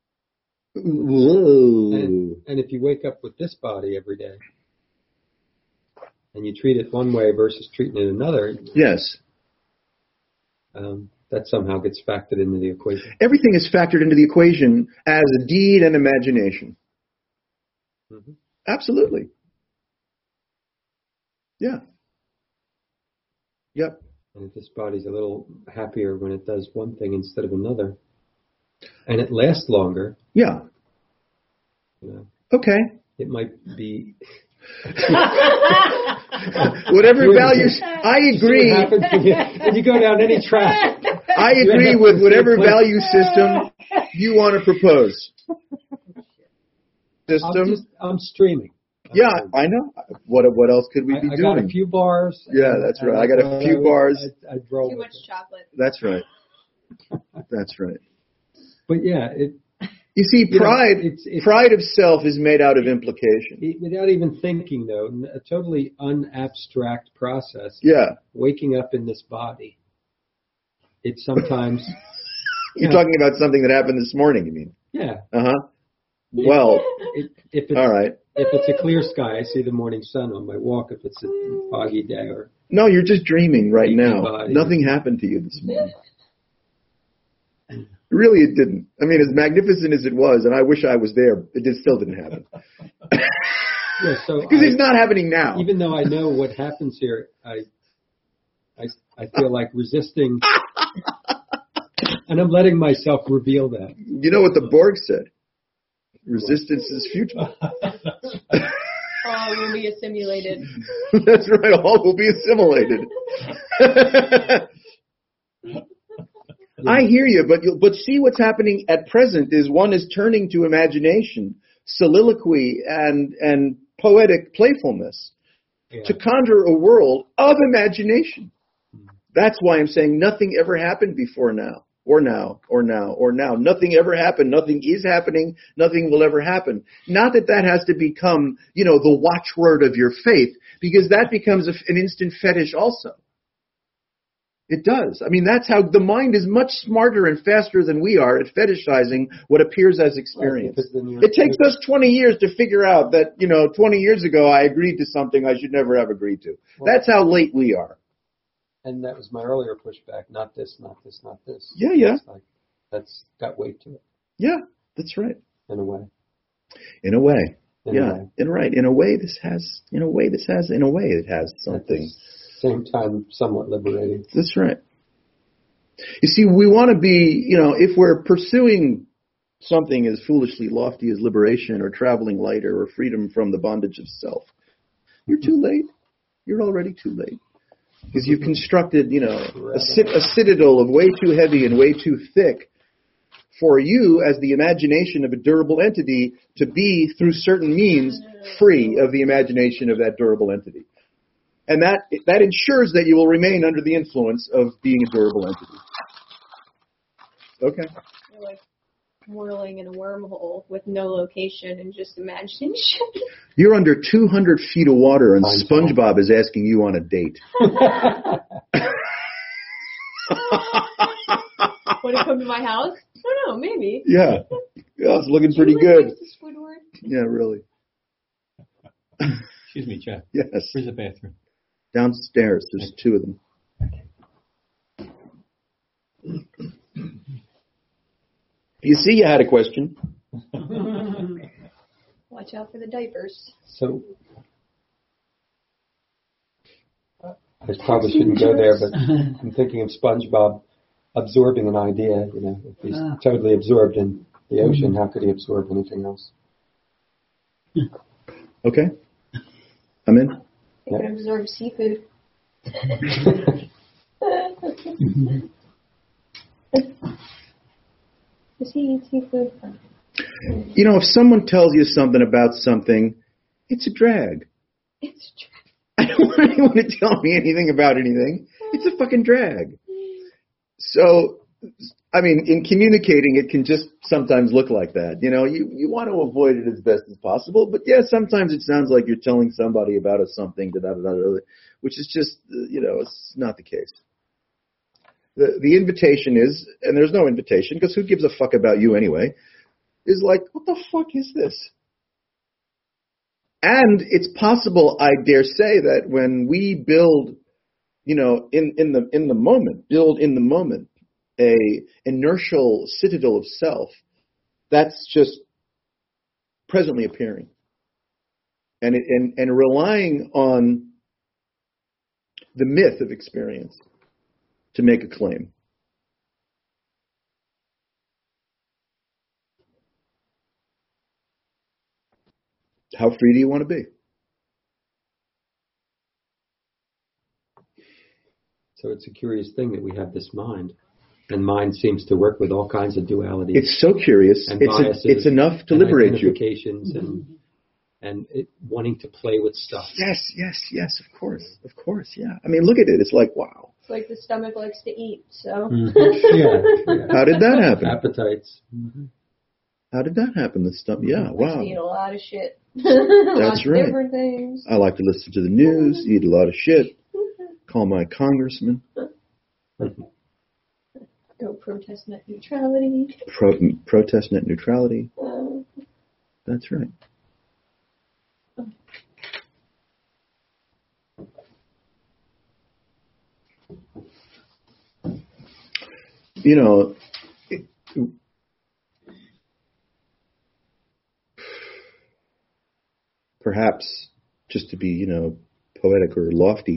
Whoa. And if you wake up with this body every day, and you treat it one way versus treating it another. Yes. That somehow gets factored into the equation. Everything is factored into the equation as a deed and imagination. Mm-hmm. Absolutely. Yeah. Yep. And if this body's a little happier when it does one thing instead of another, and it lasts longer. Yeah. Okay. It might be... Whatever values, I agree. When you go down any track. I agree with whatever value system you want to propose. System. I'm streaming. Yeah, I know. What else could we be doing? I got a few bars. Yeah, that's right. I got a few bars. I too much chocolate. That's right. That's right. But yeah, you see, pride of self is made out of implication. Without even thinking, though, a totally unabstract process. Yeah. Waking up in this body. It's sometimes... You're talking about something that happened this morning, you mean? Yeah. Uh-huh. Well, all right. If it's a clear sky, I see the morning sun on my walk. If it's a foggy day or... No, you're just dreaming right now. Body. Nothing happened to you this morning. Really, it didn't. I mean, as magnificent as it was, and I wish I was there, it still didn't happen. Yeah, so because it's not happening now. Even though I know what happens here, I feel like resisting, and I'm letting myself reveal that. You know what the Borg said? Resistance is futile. All will be assimilated. That's right. All will be assimilated. I hear you, but see what's happening at present is one is turning to imagination, soliloquy, and poetic playfulness. to conjure a world of imagination. That's why I'm saying nothing ever happened before now, or now, or now, or now. Nothing ever happened. Nothing is happening. Nothing will ever happen. Not that that has to become, the watchword of your faith, because that becomes an instant fetish also. It does. I mean, that's how the mind is much smarter and faster than we are at fetishizing what appears as experience. It takes us 20 years to figure out that, 20 years ago I agreed to something I should never have agreed to. That's how late we are. And that was my earlier pushback. Not this, not this, not this. Yeah. That's got weight to it. Yeah, that's right. In a way. In a way. In a way this has something. At the same time, somewhat liberating. That's right. You see, we want to be, if we're pursuing something as foolishly lofty as liberation or traveling lighter or freedom from the bondage of self, you're too late. You're already too late. Because you've constructed, a citadel of way too heavy and way too thick for you as the imagination of a durable entity to be, through certain means, free of the imagination of that durable entity. And that ensures that you will remain under the influence of being a durable entity. Okay. You're like whirling in a wormhole with no location and just imagination. You're under 200 feet of water and SpongeBob is asking you on a date. Want to come to my house? I don't know, maybe. Yeah, it's looking pretty good. Squidward? Yeah, really. Excuse me, Jeff. Yes. Where's the bathroom? Downstairs. There's two of them. You see, you had a question. Watch out for the diapers. So, I probably shouldn't go there, but I'm thinking of SpongeBob absorbing an idea. If he's totally absorbed in the ocean, how could he absorb anything else? Okay. I'm in. He can absorb seafood. Does he eat seafood? If someone tells you something about something, it's a drag. It's a drag. I don't want anyone to tell me anything about anything. It's a fucking drag. So, I mean, in communicating, it can just sometimes look like that. You want to avoid it as best as possible, but yeah, sometimes it sounds like you're telling somebody about something, which is just, it's not the case. The invitation is, and there's no invitation, because who gives a fuck about you anyway, is like, what the fuck is this? And it's possible, I dare say, that when we build, in the moment, a inertial citadel of self, that's just presently appearing. And relying on the myth of experience to make a claim. How free do you want to be? So it's a curious thing that we have this mind. And mind seems to work with all kinds of dualities. It's so curious. It's enough to liberate you. And wanting to play with stuff. Yes, of course, yeah. I mean, look at it. It's like, wow. It's like the stomach likes to eat, so. Yeah. How did that happen? Appetites. Mm-hmm. How did that happen? The stomach, yeah, wow. I eat a lot of shit. That's right. Different things. I like to listen to the news, eat a lot of shit, call my congressman. Go protest net neutrality. Protest net neutrality. That's right. Perhaps just to be, poetic or lofty,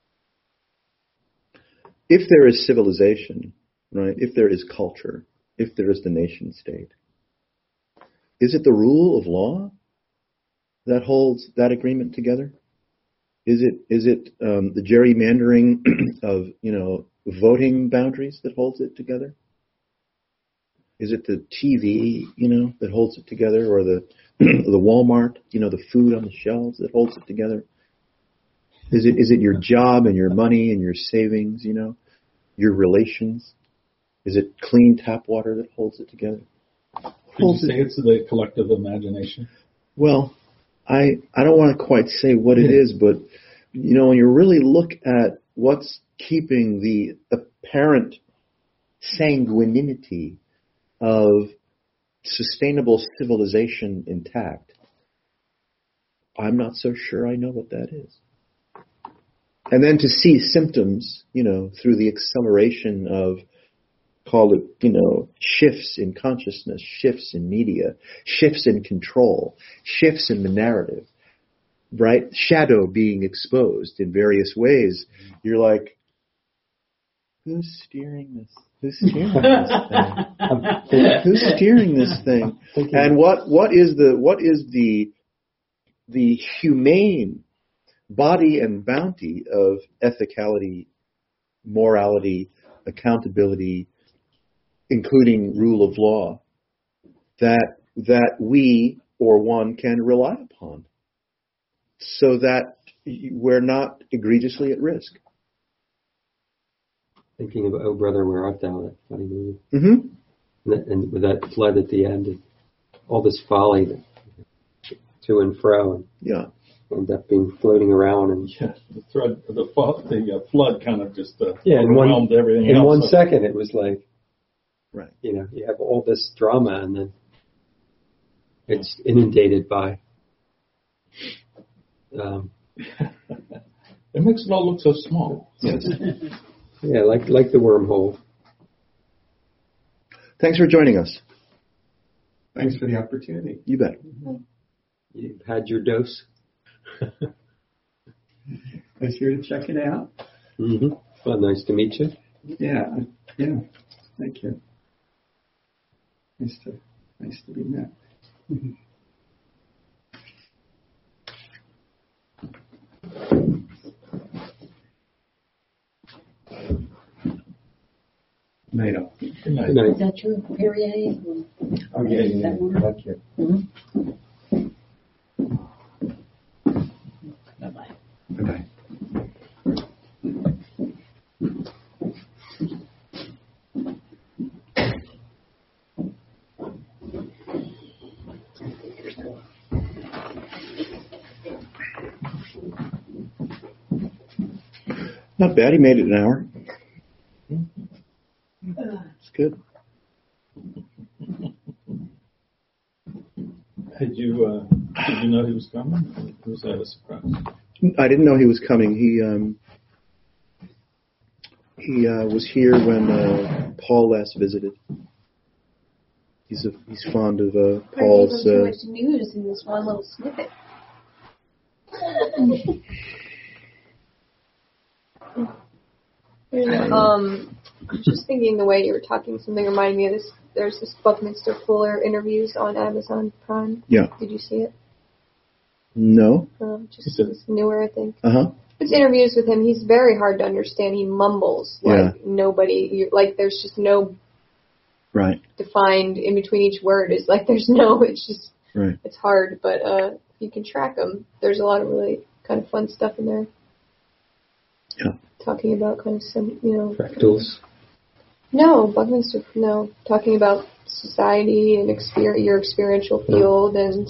if there is civilization, right, if there is culture, if there is the nation state, is it the rule of law that holds that agreement together? Is it the gerrymandering of, voting boundaries that holds it together? Is it the TV, that holds it together, or the Walmart, the food on the shelves that holds it together? Is it your job and your money and your savings, your relations? Is it clean tap water that holds it together? Would you say it's the collective imagination? Well, I don't want to quite say what it is, but when you really look at what's keeping the apparent sanguinity of sustainable civilization intact, I'm not so sure I know what that is. And then to see symptoms, through the acceleration of, call it, shifts in consciousness, shifts in media, shifts in control, shifts in the narrative, right? Shadow being exposed in various ways. You're like, who's steering this? Who's steering this thing? Who's steering this thing? And what is the humane body and bounty of ethicality, morality, accountability, including rule of law, that we or one can rely upon, so that we're not egregiously at risk. Thinking of Oh Brother, Where Art Thou, that funny movie. Mm-hmm. And with that flood at the end, and all this folly to and fro, and end up being floating around. And the flood kind of just overwhelmed everything else. In 1 second, it was like, right. You have all this drama, and then it's inundated by. It makes it all look so small. Yes. Yeah, like the wormhole. Thanks for joining us. Thanks for the opportunity. You bet. You've had your dose. I was here to check it out. Mm-hmm. Well, nice to meet you. Yeah. Thank you. Nice to be met. Night all. Good night. Good night. Is that true? Perrier? Oh, yeah. That one? Thank you. Mm-hmm. Bye-bye. Bye-bye. Not bad. He made it an hour. It's good. Did you know he was coming? Or was that a surprise? I didn't know he was coming. He was here when Paul last visited. He's fond of Paul's. Too much news in this one little snippet. Just thinking the way you were talking, something reminded me of this. There's this Buckminster Fuller interviews on Amazon Prime. Yeah. Did you see it? No. It's newer, I think. Uh-huh. It's interviews with him. He's very hard to understand. He mumbles like nobody. Like there's just no defined in between each word. It's like there's no. It's just it's hard. But if you can track him, there's a lot of really kind of fun stuff in there. Yeah. Talking about kind of some, Fractals. No, Buckminster. No, talking about society and your experiential field and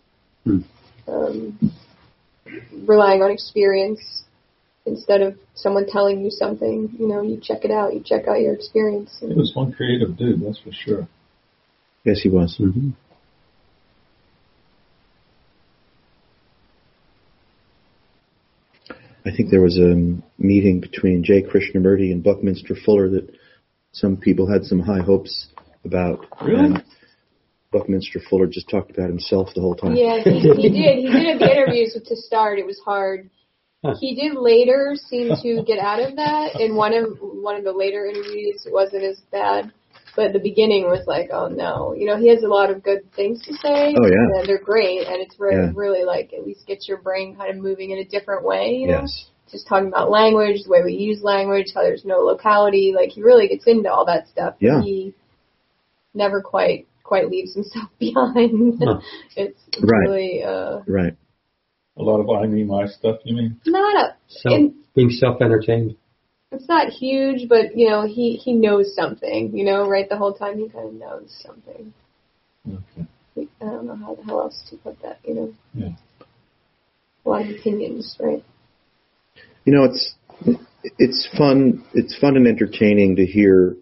relying on experience instead of someone telling you something. You check it out. You check out your experience. He was one creative dude, that's for sure. Yes, he was. Mm-hmm. I think there was a meeting between J. Krishnamurti and Buckminster Fuller that some people had some high hopes about. Really? And Buckminster Fuller just talked about himself the whole time. Yeah, he did. He did at the interviews to start. It was hard. He did later seem to get out of that. In one of the later interviews, it wasn't as bad. But the beginning was like, oh no. He has a lot of good things to say. Oh, yeah. And they're great. And it's really like at least gets your brain kind of moving in a different way, Yes. Just talking about language, the way we use language, how there's no locality. Like he really gets into all that stuff. Yeah. He never quite leaves himself behind. It's really Right. A lot of I, me, my stuff, you mean? Being self-entertained. It's not huge, but, he knows something, right? The whole time he kind of knows something. Okay. I don't know how else to put that, Yeah. A lot of opinions, right? It's fun. It's fun and entertaining to hear,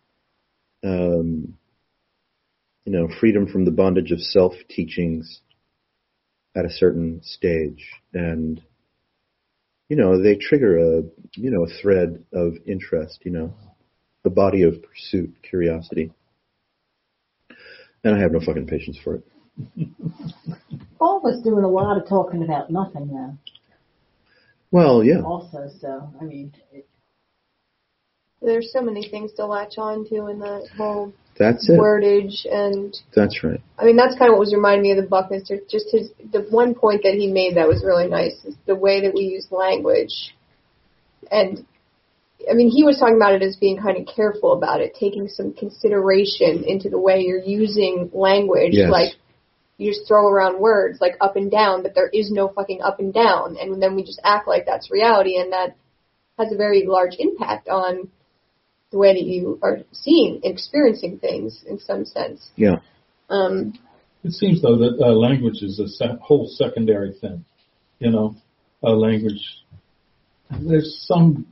freedom from the bondage of self teachings at a certain stage, and they trigger a thread of interest. The body of pursuit, curiosity, and I have no fucking patience for it. Paul was doing a lot of talking about nothing though. Well, yeah. Also, so I mean, there's so many things to latch on to in that whole That's it. wordage, and That's right. I mean that's kind of what was reminding me of the Buckminster. Just the one point that he made that was really nice is the way that we use language, and I mean he was talking about it as being kind of careful about it, taking some consideration into the way you're using language, Yes. like. You just throw around words like up and down, but there is no fucking up and down. And then we just act like that's reality, and that has a very large impact on the way that you are seeing and experiencing things in some sense. Yeah. It seems, though, that language is a whole secondary thing. Language, there's something.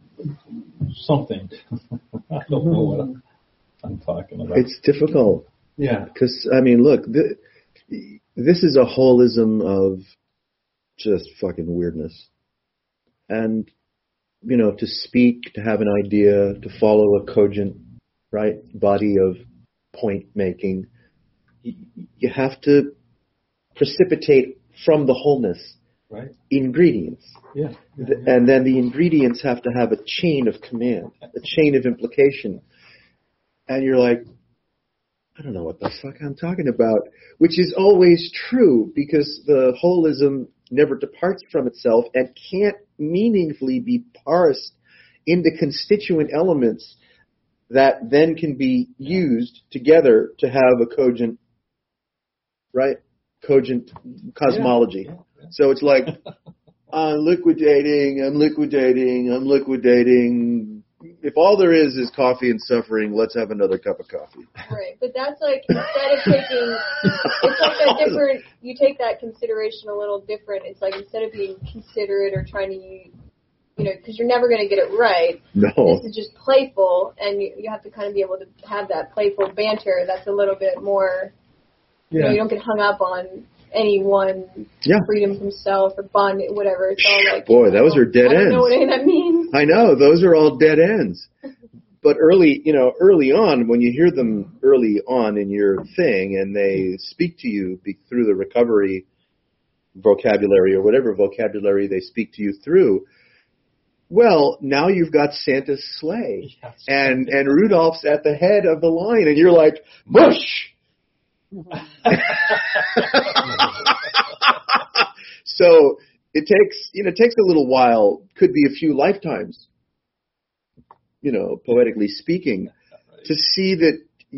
I don't know what I'm talking about. It's difficult. Yeah. Because, I mean, look, this is a holism of just fucking weirdness. And, to speak, to have an idea, to follow a cogent, right, body of point making, you have to precipitate from the wholeness Right. ingredients. Yeah. And then the ingredients have to have a chain of command, a chain of implication. And you're like, I don't know what the fuck I'm talking about, which is always true because the holism never departs from itself and can't meaningfully be parsed into constituent elements that then can be used together to have a cogent cosmology. Yeah. So it's like, I'm liquidating. If all there is coffee and suffering, let's have another cup of coffee. Right, but that's like, instead of taking, it's like a different, you take that consideration a little different. It's like instead of being considerate or trying to, because you're never going to get it right. No. This is just playful, and you have to kind of be able to have that playful banter that's a little bit more, you don't get hung up on any one freedom from self or bond, whatever. It's all like, boy, those are dead ends. I don't know what any of that means. I know, those are all dead ends. But early on, when you hear them early on in your thing and they speak to you through the recovery vocabulary or whatever vocabulary they speak to you through, well, now you've got Santa's sleigh and Rudolph's at the head of the line and you're like, mush! So it takes a little while, could be a few lifetimes, poetically speaking, to see that,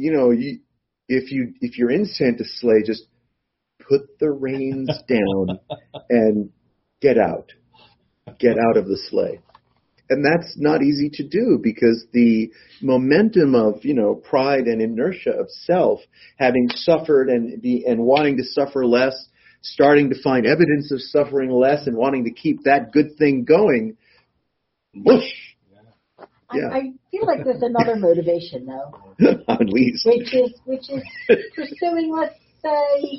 if you're in Santa's sleigh, just put the reins down and get out of the sleigh. And that's not easy to do because the momentum of, pride and inertia of self, having suffered and wanting to suffer less, starting to find evidence of suffering less and wanting to keep that good thing going, whoosh. Yeah. I feel like there's another motivation though. At least. Which is pursuing, let's say,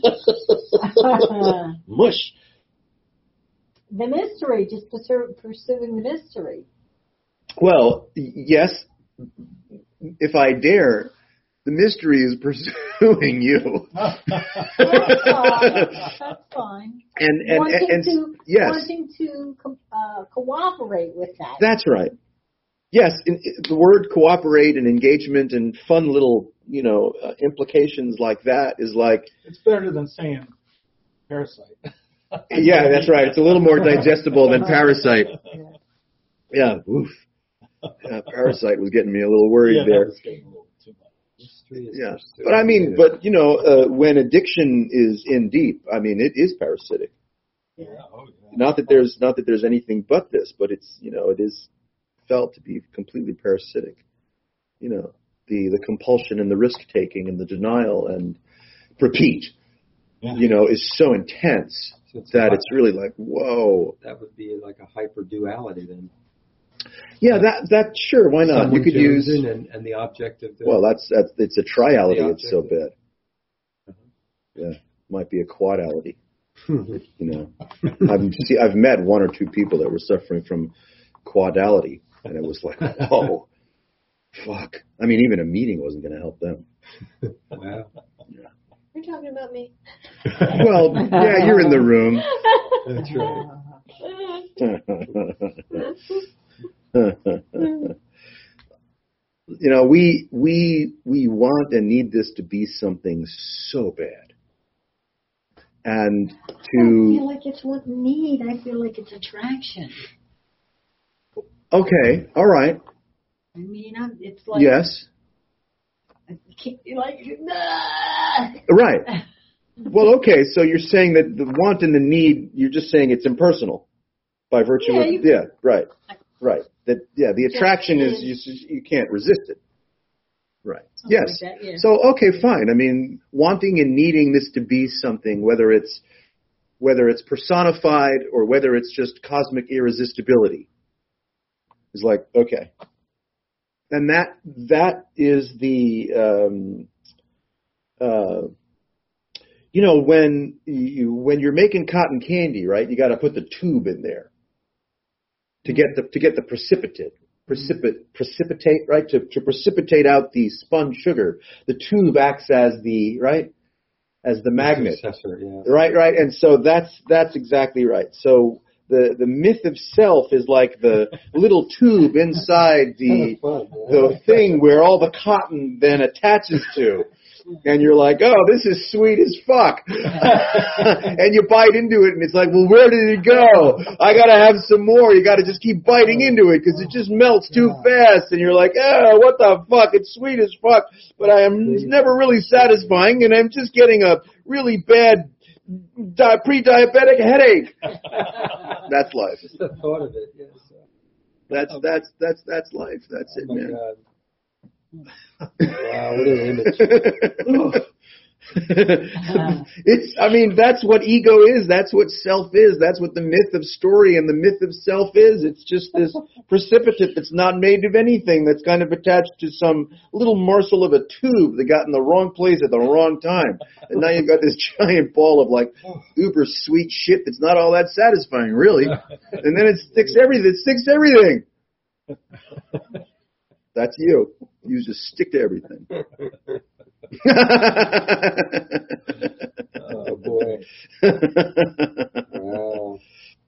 mush. The mystery, just pursuing the mystery. Well, yes, if I dare, the mystery is pursuing you. That's fine. And wanting to cooperate with that. That's right. Yes, the word cooperate and engagement and fun little, implications like that is like... It's better than saying parasite. Yeah, that's right. It's a little more digestible than parasite. Yeah, oof. Yeah, parasite was getting me a little worried there. Yeah, but I mean, when addiction is in deep, I mean, it is parasitic. Yeah. Oh, yeah. Not that there's anything but this, but it's, it is felt to be completely parasitic. The compulsion and the risk taking and the denial and repeat, is so intense that it's really like, whoa. That would be like a hyper duality then. Yeah, that sure, why not? Someone You could use and the object of the. Well, that's it's a triality. The It's so bad. Yeah, might be a quadality. I've met one or two people that were suffering from quadality, and it was like, whoa, fuck. I mean, even a meeting wasn't going to help them. Wow. Yeah. You're talking about me. Well, yeah, you're in the room. That's right. We want and need this to be something so bad. And I don't feel like it's what need. I feel like it's attraction. Okay, all right. I mean, it's like Yes. Like Right. Well, okay, so you're saying that the want and the need, you're just saying it's impersonal by virtue of right. The attraction is you can't resist it. Right. Yes. Like that, yeah. So okay, fine. I mean, wanting and needing this to be something, whether it's personified or whether it's just cosmic irresistibility, is like, okay. And that is the when you're making cotton candy, right? You got to put the tube in there to get the precipitate, right? To precipitate out the spun sugar. The tube acts as the magnet. Successor, yeah. Right. And so that's exactly right. So the myth of self is like the little tube inside the thing where all the cotton then attaches to. And you're like, oh, this is sweet as fuck. And you bite into it, and it's like, well, where did it go? I got to have some more. You got to just keep biting into it because it just melts too fast. And you're like, oh, what the fuck? It's sweet as fuck, but it's never really satisfying, and I'm just getting a really bad pre-diabetic headache. That's life. Just the thought of it, yes. That's life. That's it, man. God. Wow, what an image. That's what ego is. That's what self is. That's what the myth of story and the myth of self is. It's just this precipitate that's not made of anything, that's kind of attached to some little morsel of a tube that got in the wrong place at the wrong time. And now you've got this giant ball of like uber sweet shit that's not all that satisfying, really. And then it sticks everything. That's you. You just stick to everything. Oh, boy. Wow.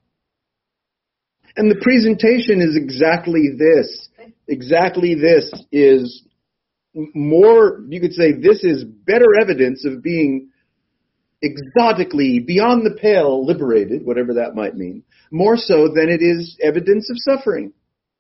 And the presentation is exactly this. Exactly this is more, you could say, this is better evidence of being exotically, beyond the pale, liberated, whatever that might mean, more so than it is evidence of suffering.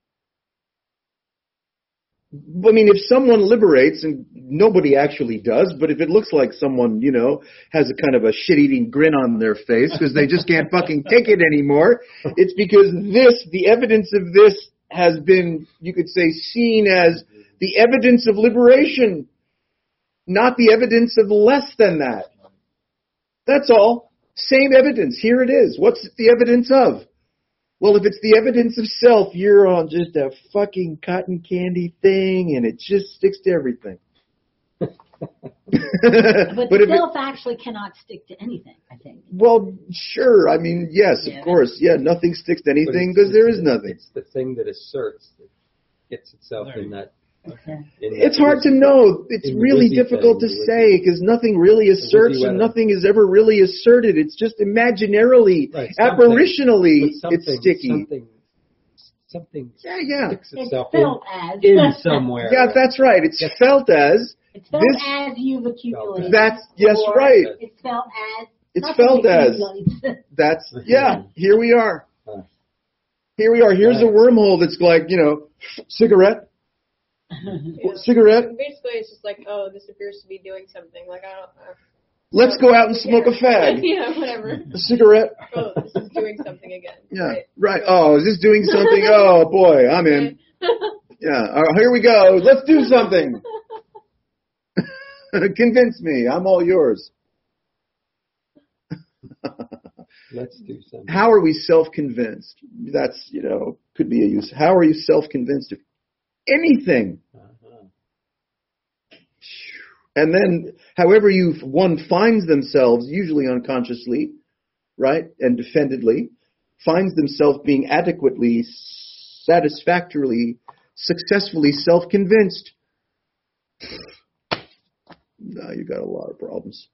I mean, if someone liberates, and nobody actually does, but if it looks like someone, has a kind of a shit-eating grin on their face because they just can't fucking take it anymore, it's because the evidence of this has been, you could say, seen as the evidence of liberation, not the evidence of less than that. That's all. Same evidence. Here it is. What's the evidence of? Well, if it's the evidence of self, you're on just a fucking cotton candy thing, and it just sticks to everything. But self actually cannot stick to anything, I think. Well, sure. I mean, yes, of course. Yeah, nothing sticks to anything because there is nothing. It's the thing that asserts that gets itself in that. It's hard to know. It's really difficult to say because nothing really asserts and nothing is ever really asserted. It's just imaginarily, apparitionally, it's sticky. Something sticks itself in somewhere. Yeah, that's right. It's felt as. It's felt as you've accumulated. That's, yes, right. It's felt as. It's felt as. That's, here we are. Here we are. Here's a wormhole that's like, cigarette. Cigarette. Basically, it's just like, oh, this appears to be doing something. Like, I don't know. Let's go out and smoke a fag. Yeah, whatever. A cigarette. Oh, this is doing something again. Yeah, right. Oh, is this doing something? Oh, boy, I'm in. Yeah, here we go. Let's do something. Convince me. I'm all yours. Let's do something. How are we self-convinced? That's, could be a use. How are you self-convinced of anything? And then, however one finds themselves, usually unconsciously, right, and defendedly, finds themselves being adequately, satisfactorily, successfully self-convinced. Now you got a lot of problems.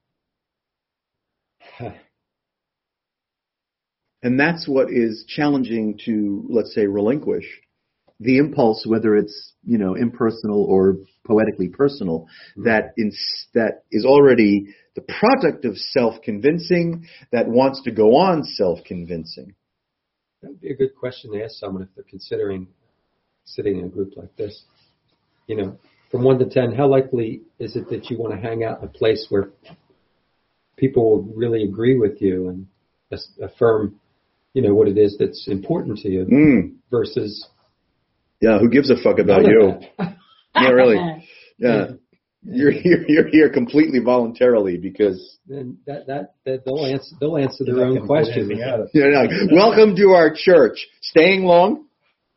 And that's what is challenging to, let's say, relinquish the impulse, whether it's, impersonal or poetically personal, that is already the product of self-convincing, that wants to go on self-convincing. That would be a good question to ask someone if they're considering sitting in a group like this. From 1 to 10, how likely is it that you want to hang out in a place where people will really agree with you and affirm, what it is that's important to you versus... Yeah, who gives a fuck about you? Yeah, really. Yeah, you're here completely voluntarily because then that they'll answer their own question. Welcome to our church. Staying long?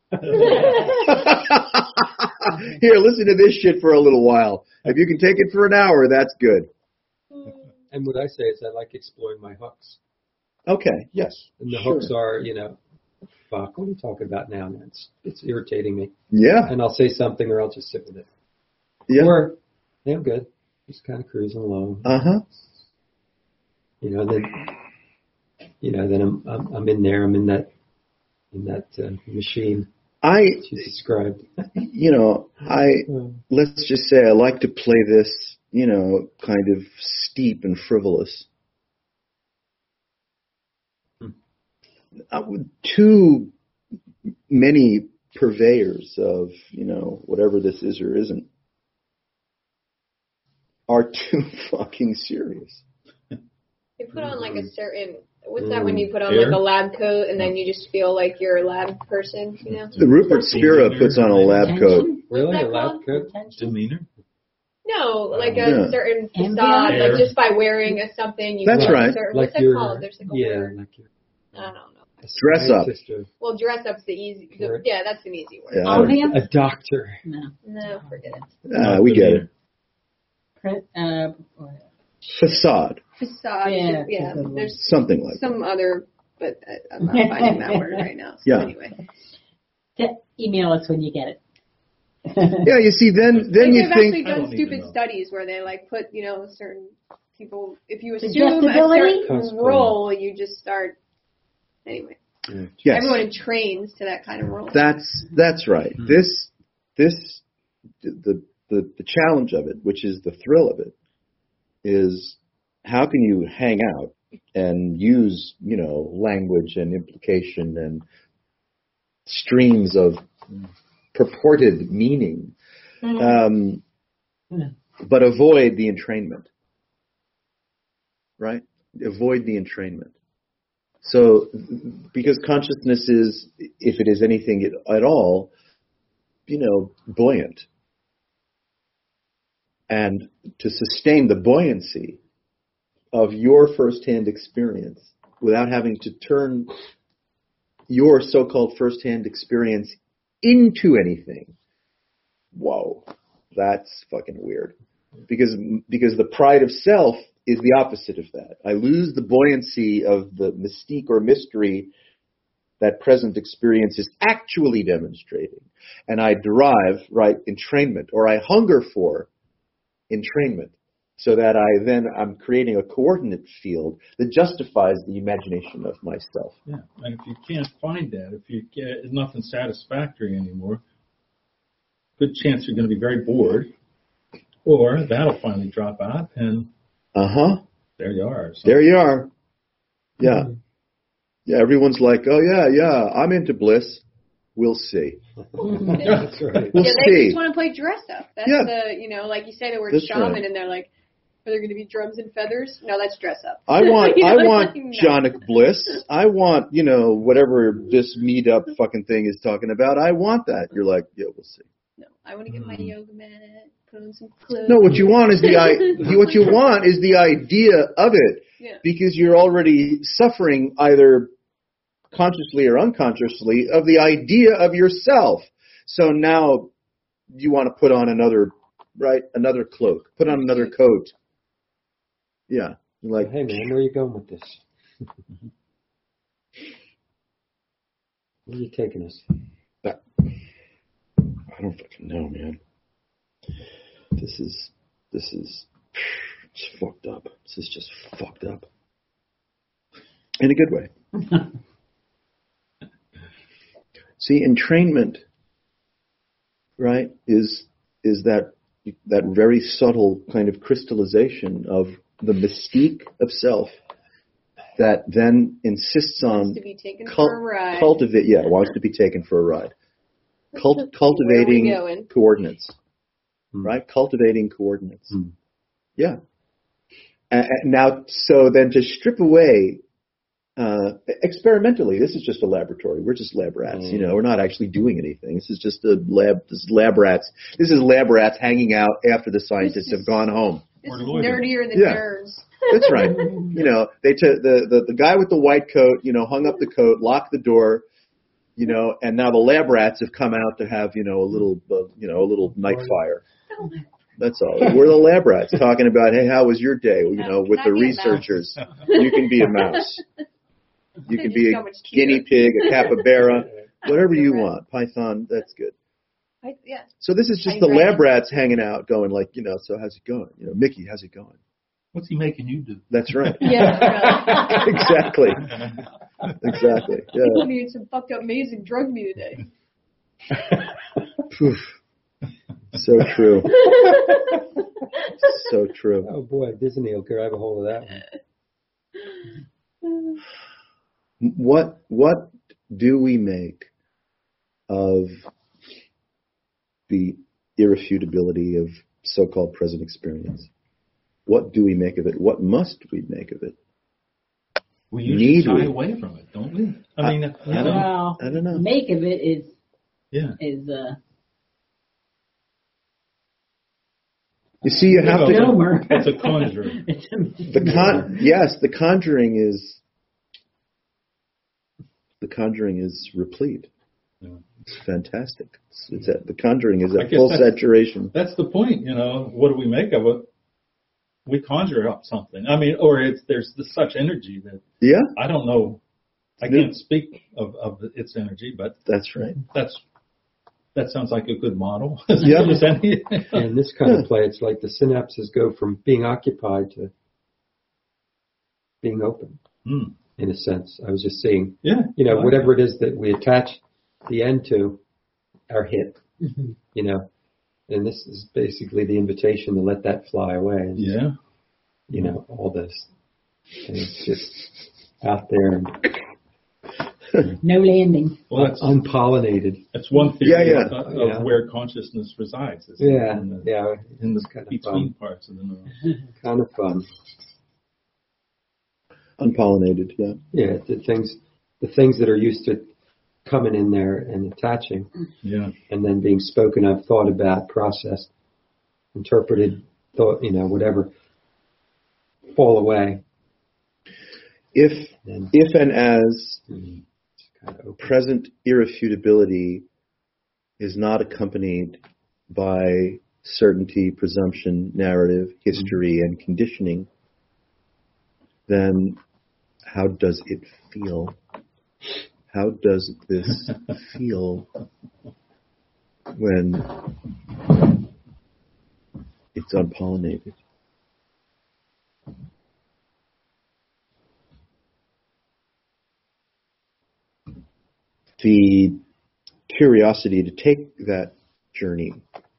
Here, listen to this shit for a little while. If you can take it for an hour, that's good. And what I say is I like exploring my hooks. Okay. Yes. And the hooks are, fuck, what are you talking about now? It's irritating me. Yeah. And I'll say something or I'll just sit with it. Yeah. Or, yeah, I'm good. Just kind of cruising along. Uh-huh. Then I'm in there. I'm in that machine. She described. Let's just say I like to play this, kind of steep and frivolous. Too many purveyors of, whatever this is or isn't, are too fucking serious. They put on like a certain, what's that when you put on like a lab coat and then you just feel like you're a lab person, The Rupert Spira puts on a lab coat. Really? A lab coat? Demeanor? No, like a certain facade, like just by wearing something. That's right. What's that called? There's like a word. I don't know. Dress up. Well, dress up's the easy. Yeah, that's an easy word. Yeah. A doctor. No, forget it. We get it. Facade. Facade. Yeah. There's something like some other, but I'm not finding that word right now. So anyway. Email us when you get it. Yeah, you see, then you they've think. They've actually done stupid studies where they like put, certain people, if you assume a certain role, you just start. Anyway, yes. Everyone trains to that kind of role. That's right. The challenge of it, which is the thrill of it, is how can you hang out and use language and implication and streams of purported meaning, but avoid the entrainment. Right? Avoid the entrainment. So, because consciousness is, if it is anything at all, buoyant. And to sustain the buoyancy of your firsthand experience without having to turn your so-called firsthand experience into anything, whoa, that's fucking weird. Because the pride of self is the opposite of that. I lose the buoyancy of the mystique or mystery that present experience is actually demonstrating. And I derive, entrainment, or I hunger for entrainment, so that I'm creating a coordinate field that justifies the imagination of myself. Yeah, and if you can't find that, if nothing satisfactory anymore, good chance you're going to be very bored, or that'll finally drop out, and there you are. There you are. Yeah. Yeah, everyone's like, oh, yeah, I'm into bliss. We'll see. That's right. We'll see. They just want to play dress up. That's like you say the word shaman, and they're like, Are there going to be drums and feathers? No, that's dress up. I want You know, I it's want like, no. Jonic Bliss. I want, whatever this meet-up fucking thing is talking about. I want that. You're like, yeah, we'll see. No, I want to get my yoga mat, put on some clothes. No, what you want is the idea of it, Yeah. because you're already suffering either consciously or unconsciously of the idea of yourself. So now you want to put on another cloak, put on another coat. Yeah, you're like, Hey man, where are you going with this? Where are you taking us? I don't fucking know, man. This is it's fucked up. This is just fucked up. In a good way. See, entrainment, right, is that very subtle kind of crystallization of the mystique of self that then insists on Wants to be taken for a ride. wants to be taken for a ride. Cultivating Where are we going? coordinates, right? Cultivating coordinates. Yeah. Now, so then to strip away, experimentally, this is just a laboratory. We're just lab rats, we're not actually doing anything. This is just this is lab rats. This is lab rats hanging out after the scientists have gone home. This is nerdier than nerds. That's right. They took the guy with the white coat, hung up the coat, locked the door, and now the lab rats have come out to have, a little night fire. That's all. We're the lab rats talking about, hey, how was your day? With the researchers. You can be a mouse. You can be a guinea pig, a capybara, whatever you want. Python, that's good. Yeah. So this is just the lab rats hanging out going like, so how's it going? Mickey, how's it going? What's he making you do? That's right. Yeah. Right. Exactly. Yeah. He put me in some fucked up amazing drug me today. So true. So true. Oh boy, Disney will grab a hold of that one. What do we make of the irrefutability of so-called present experience? What do we make of it? What must we make of it? We usually shy away from it, don't we? I mean, I don't know. Make of it is yeah. You see, you have to. It's a conjure. The Conjuring is replete. Yeah. It's fantastic. The Conjuring is at full saturation. That's the point, What do we make of it? We conjure up something. I mean, or there's such energy that I don't know. I can't speak of its energy, but that's right. That sounds like a good model. Yeah. And this kind of play, it's like the synapses go from being occupied to being open, in a sense. I was just seeing, whatever it is that we attach the end to, our hit, and this is basically the invitation to let that fly away. And all this things just out there and no landing. Well, that's unpollinated. That's one theory of where consciousness resides. In the kind of between fun. Parts of the neuron. Kind of fun. Unpollinated, yeah. Yeah, the things that are used to coming in there and attaching, and then being spoken of, thought about, processed, interpreted, thought, whatever, fall away. If and as present irrefutability is not accompanied by certainty, presumption, narrative, history, and conditioning, then how does it feel? How does this feel when it's unpollinated? The curiosity to take that journey,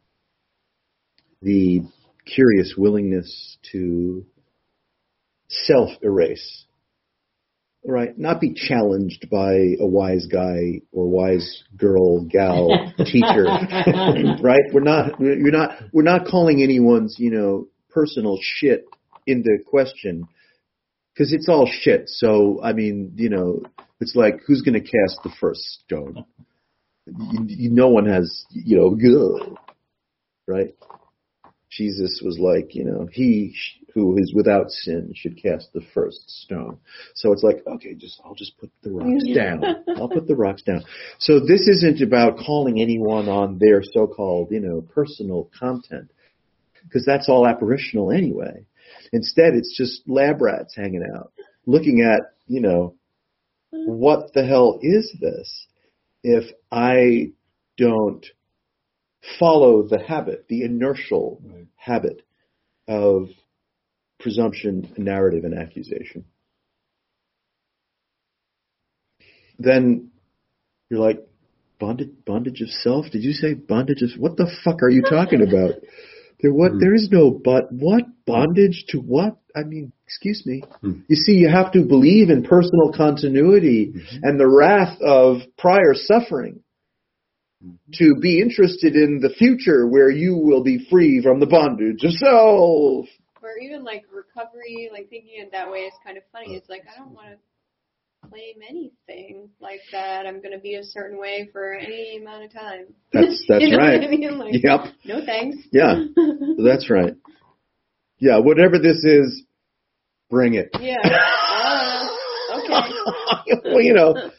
the curious willingness to self-erase, right? Not be challenged by a wise guy or wise girl, gal, teacher, right? We're not calling anyone's, personal shit into question because it's all shit. So, I mean, it's like, who's going to cast the first stone? No one has, right? Jesus was like, he who is without sin should cast the first stone. So it's like, okay, I'll just put the rocks down. I'll put the rocks down. So this isn't about calling anyone on their so-called, personal content, because that's all apparitional anyway. Instead, it's just lab rats hanging out, looking at, what the hell is this if I don't follow the habit, the inertial habit of presumption, narrative, and accusation. Then you're like, bondage of self? Did you say bondage of... What the fuck are you talking about? There is no but. What? Bondage to what? I mean, excuse me. You see, you have to believe in personal continuity and the wrath of prior suffering to be interested in the future where you will be free from the bondage of self. Or even like recovery, like thinking it that way is kind of funny. It's like, I don't want to claim anything like that. I'm going to be a certain way for any amount of time. That's you know right. What I mean? Like, yep. No thanks. Yeah, that's right. Yeah, whatever this is, bring it. Yeah. Okay. Well,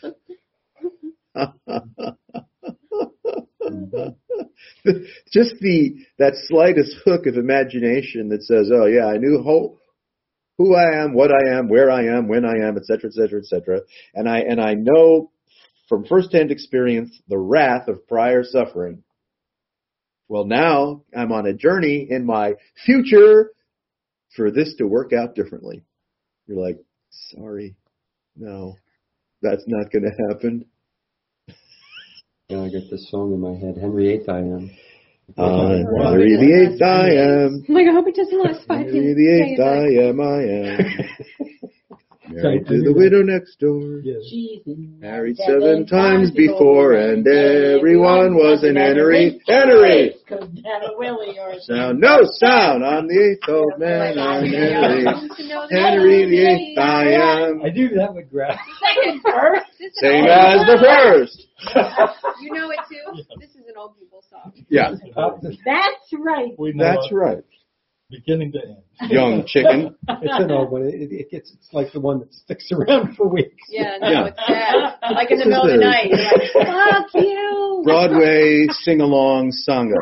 just that slightest hook of imagination that says, oh yeah, I knew who I am, what I am, where I am, when I am, et cetera, et cetera, et cetera. And I know from firsthand experience the wrath of prior suffering. Well, now I'm on a journey in my future for this to work out differently. You're like, sorry, no, that's not going to happen. Yeah, I got this song in my head. Henry VIII I am. Henry VIII I am. I'm like, I hope it doesn't last 5 minutes. Henry VIII I am. Married to the widow next door. Yes. Married 7 times before, and everyone was an Henry. Henry! Sound, no sound. I'm the 8th old man. I'm Henry. Henry VIII I am. I do that with grass. Second verse. Same as the first. You know it too? This is an old people song. Yeah. That's right. We know That's it, right. beginning to end. Young chicken. It's an old one. It's like the one that sticks around for weeks. Yeah, no, Yeah. it's sad. Like in the This middle is of the the- night. You're like, fuck you. Broadway sing-along sanga.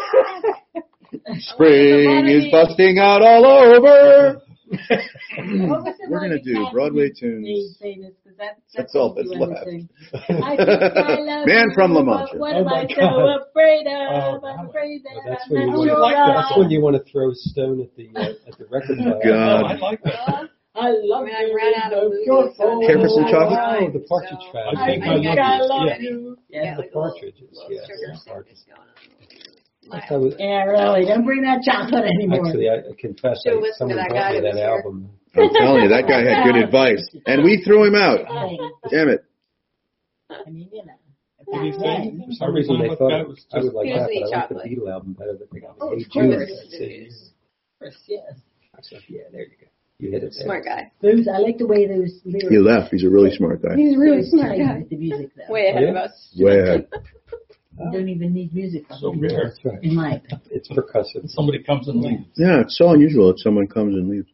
Spring is busting out all over. We're going to do Broadway tunes. That's all that's left. Man from La Mancha. What Oh am my I God. so afraid of? Oh, I'm afraid that That's I'm when, you not want, sure that's when you want to throw a stone at the record player. God. Oh, I like that. I love I mean, I ran out of movies. So Care for some chocolate? Oh, the Partridge so Family. I think I I love love this. you. Yeah, the like a little- partridges, little yeah, sugar the sickness going on. I was, Yeah, really. Don't bring that chocolate anymore. actually, I confess, Should've listened to someone that brought guy me that was that here. album. I'm telling you, that guy had good advice. And we threw him out. Damn it. I mean, you know. Did he sing? For For some some reason, they that thought guy was I would just... like He that, doesn't eat but I like the chocolate. Beatle album better. They got Oh, Hey of Jude. course. That's it. Yes. I said, yeah, there you go. You hit it there. Smart guy. Those, I like the way those lyrics. He left. He's a really smart guy. He's a really goes smart tight guy. with the music, though. Way ahead Yeah. of us. Way ahead. You don't even need music. So rare. That's right. In my opinion. It's percussive. Somebody comes and leaves. Yeah, it's so unusual that someone comes and leaves.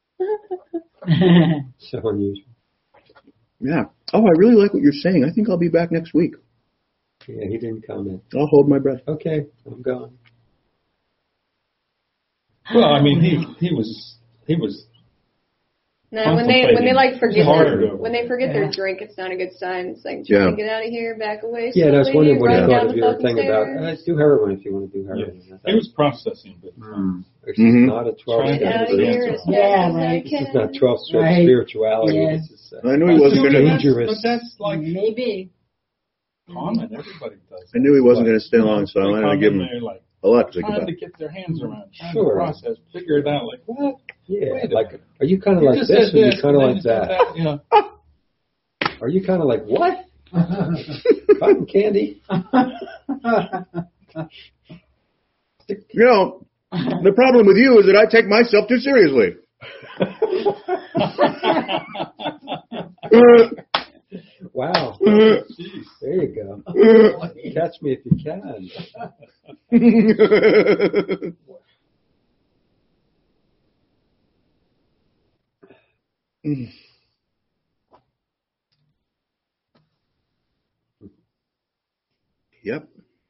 So unusual. Yeah. Oh, I really like what you're saying. I think I'll be back next week. Yeah, he didn't comment. I'll hold my breath. Okay, I'm gone. Well, I mean, he was No, when they like forget Hard. when they forget their drink, it's not a good sign. It's like, trying to get out of here, back away. Yeah, and I was slowly, wondering what you run thought down of the your fucking thing about stairs. do heroin if you want to do Yeah. heroin. He was processing, but This Mhm. is not a 12 Trying to Get out step. get of the here answer. as fast Yeah, as I right. This is can. not 12 step Right. spirituality. Yeah. This is, I knew he wasn't going to. Dangerous. But that's like Maybe. common. Everybody does. I knew he wasn't going to stay long, so I wanted to give him They're like a lot to think trying about. to get their hands around, trying Sure. to process, figure it out. Like what? yeah, Wait a like, minute. are you kind of You like just this said or you this, kind of and like then you said that? You know, Are you kind of like, what? Cotton candy? You know, the problem with you is that I take myself too seriously. Wow. Jeez. There you go. Catch me if you can. Yep.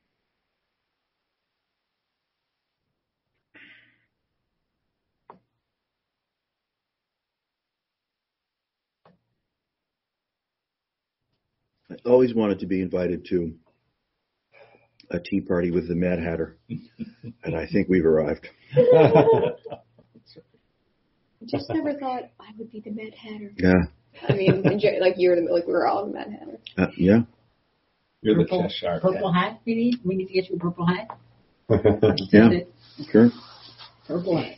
I always wanted to be invited to a tea party with the Mad Hatter, and I think we've arrived. I just never thought I would be the Mad Hatter. Yeah. I mean, like you're the like we were all the Mad Hatter. Yeah. You're the Purple, Cheshire purple Cat. hat. We need to get you a purple hat. Yeah. That's it. Sure. Purple hat.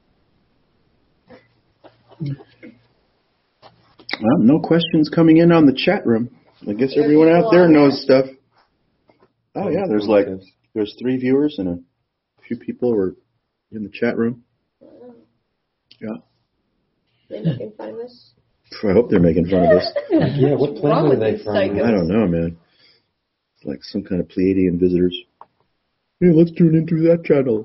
Well, no questions coming in on the chat room. I guess everyone out there knows stuff. Oh yeah, there's 3 viewers and a few people were in the chat room. Yeah. They're making fun of us. I hope they're making fun of us. Yeah, what planet are they from? I don't know, man. It's like some kind of Pleiadian visitors. Hey, let's tune into that channel.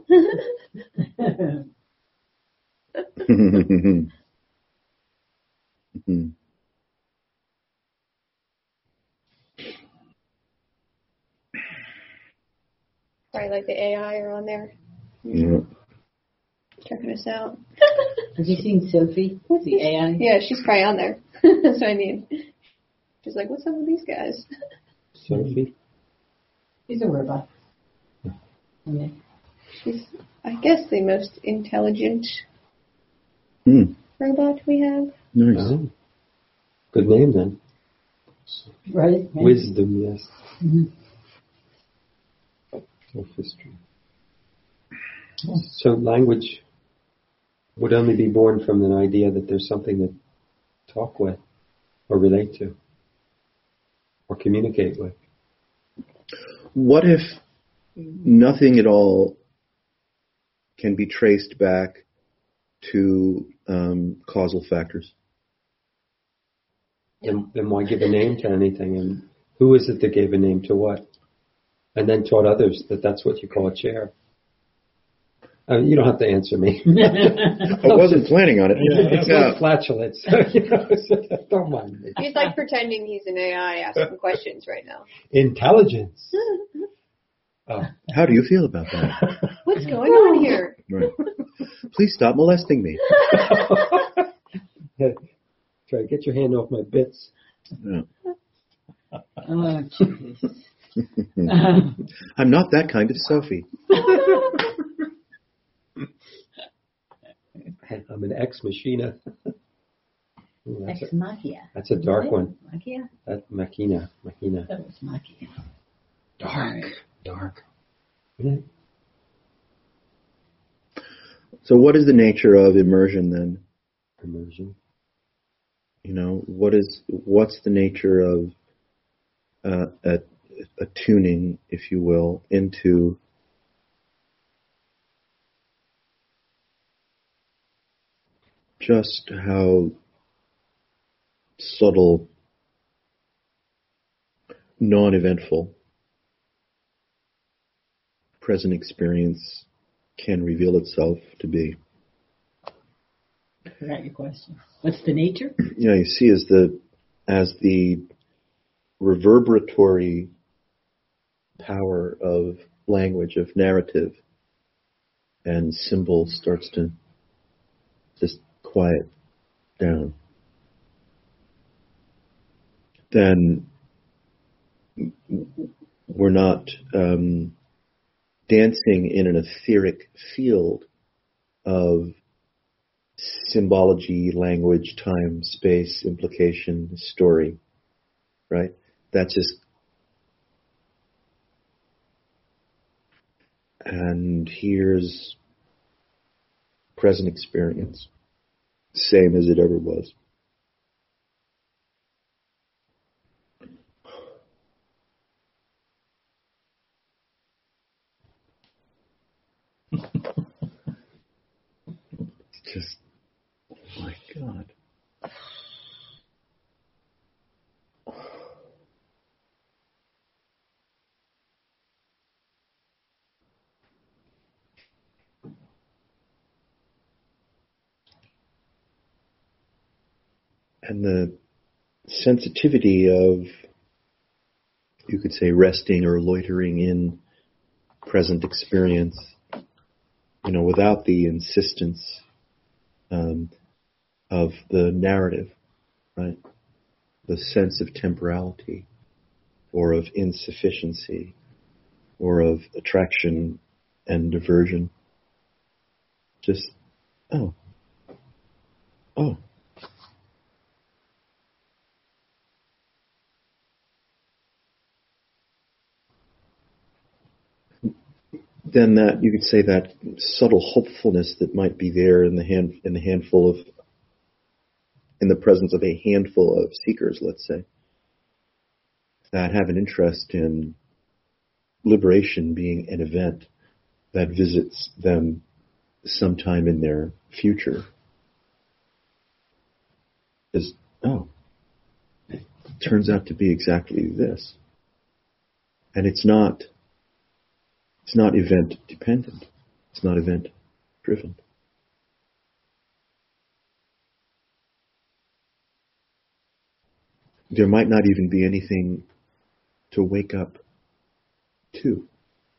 Probably like the AI are on there Yeah. checking us out. Have you seen Sophie? The AI? Yeah, she's probably on there. That's what I mean. She's like, what's up with these guys? Sophie? She's a robot. Okay. She's, I guess, the most intelligent robot we have. Nice. Oh. Good name then. Right? Wisdom, yes. Mm-hmm. Sophistry. So language would only be born from an idea that there's something to talk with or relate to or communicate with. What if nothing at all can be traced back to causal factors? Then why give a name to anything? And who is it that gave a name to what? And then taught others that that's what you call a chair. You don't have to answer me. I wasn't planning on it. It's like flatulence. Don't mind me. He's like pretending he's an AI asking questions right now. Intelligence. How do you feel about that? What's going on here? Right. Please stop molesting me. Try to get your hand off my bits. Yeah. Oh, Jesus. I'm not that kind of Sophie. I'm an ex machina. Ex Machina. That's a dark one. Machina? That machina. That was Machina. Dark. Isn't it? So what is the nature of immersion then? Immersion. You know, what's the nature of a tuning, if you will, into just how subtle, non-eventful present experience can reveal itself to be. I forgot your question. What's the nature? You know, you see as the reverberatory power of language, of narrative and symbol starts to just quiet down, then we're not dancing in an etheric field of symbology, language, time, space, implication, story, right? That's just, and here's present experience, same as it ever was. Just the sensitivity of, you could say, resting or loitering in present experience, without the insistence of the narrative, right? The sense of temporality or of insufficiency or of attraction and diversion. Just, oh. Then that, you could say, that subtle hopefulness that might be there in the presence of a handful of seekers, let's say, that have an interest in liberation being an event that visits them sometime in their future, is, it turns out to be exactly this. And it's not event dependent. It's not event driven. There might not even be anything to wake up to.